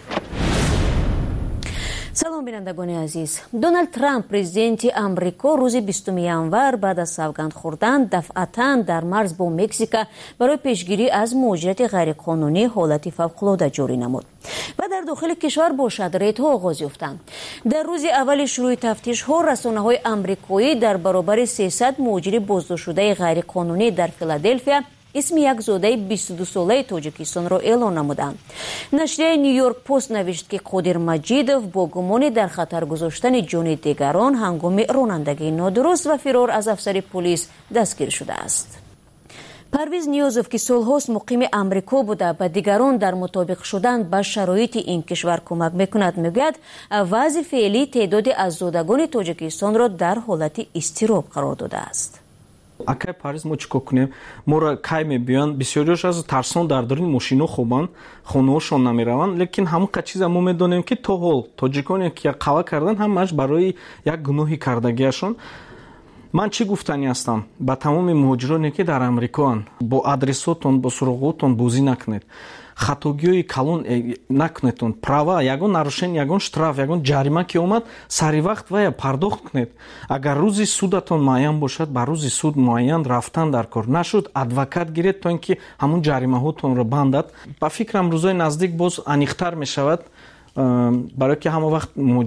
سلام بینندگان عزیز. دونالد ترامپ پرزیدنت امریکا روز 20 ینور بعد از سوگند خوردن دفعتاً در مرز با مکزیک برای پیشگیری از مهاجرت غیرقانونی حالت فوق‌العاده جاری نمود و در داخل کشور با ریت‌ها آغاز یافتند. در روز اول شروع تفتیش‌ها رسانه‌های آمریکایی در برابر 300 مهاجر بازداشت شده غیرقانونی در فیلادلفیا اسم یک زاده 22 ساله تاجیکستان را اعلام نمودند. نشریه نیویورک پست نوشت که قادر مجیدوف با گمان در خطر گذاشتن جان دیگران هنگام رانندگی نادرست و فرار از افسر پلیس دستگیر شده است. پرویز نیازوف که سالهاست مقیم امریکا بوده به دیگران در مطابق شدن با شرایط این کشور کمک میکند میگوید وضع فعلی تعداد از زادگان تاجیکستان را در حالت اضطراب قرار داده است. اکای پاریز ما چیکار کنیم؟ ما را کای میبیان بسیاریش از ترسان در دارین ماشینا خوبان خونه‌هاشون نمیروند، لیکن همون چیز ما میدونیم که تا حال تاجیکانی که قوا کردن همش برای یک گناهی کردگیشون ман чӣ гуфтанӣ ҳастам ба тамоми муҳоҷироне ки дар амрикоан бо адресотон бо суроғотон бозӣ накунед, хатогиҳои калон накунедтон, права ягон нарушен, ягон штраф, ягон ҷарима ки омад сари вақт вая пардохт кунед. Агар рӯзи судатон муайян бошад ба рӯзи суд муайян рафтан дар кор, нашуд адвокат гиред то ин ки ҳамун ҷаримаҳотонро бандад. Ба фикрам рӯзои наздик боз аниқтар мешавад, барое ки ҳама вақт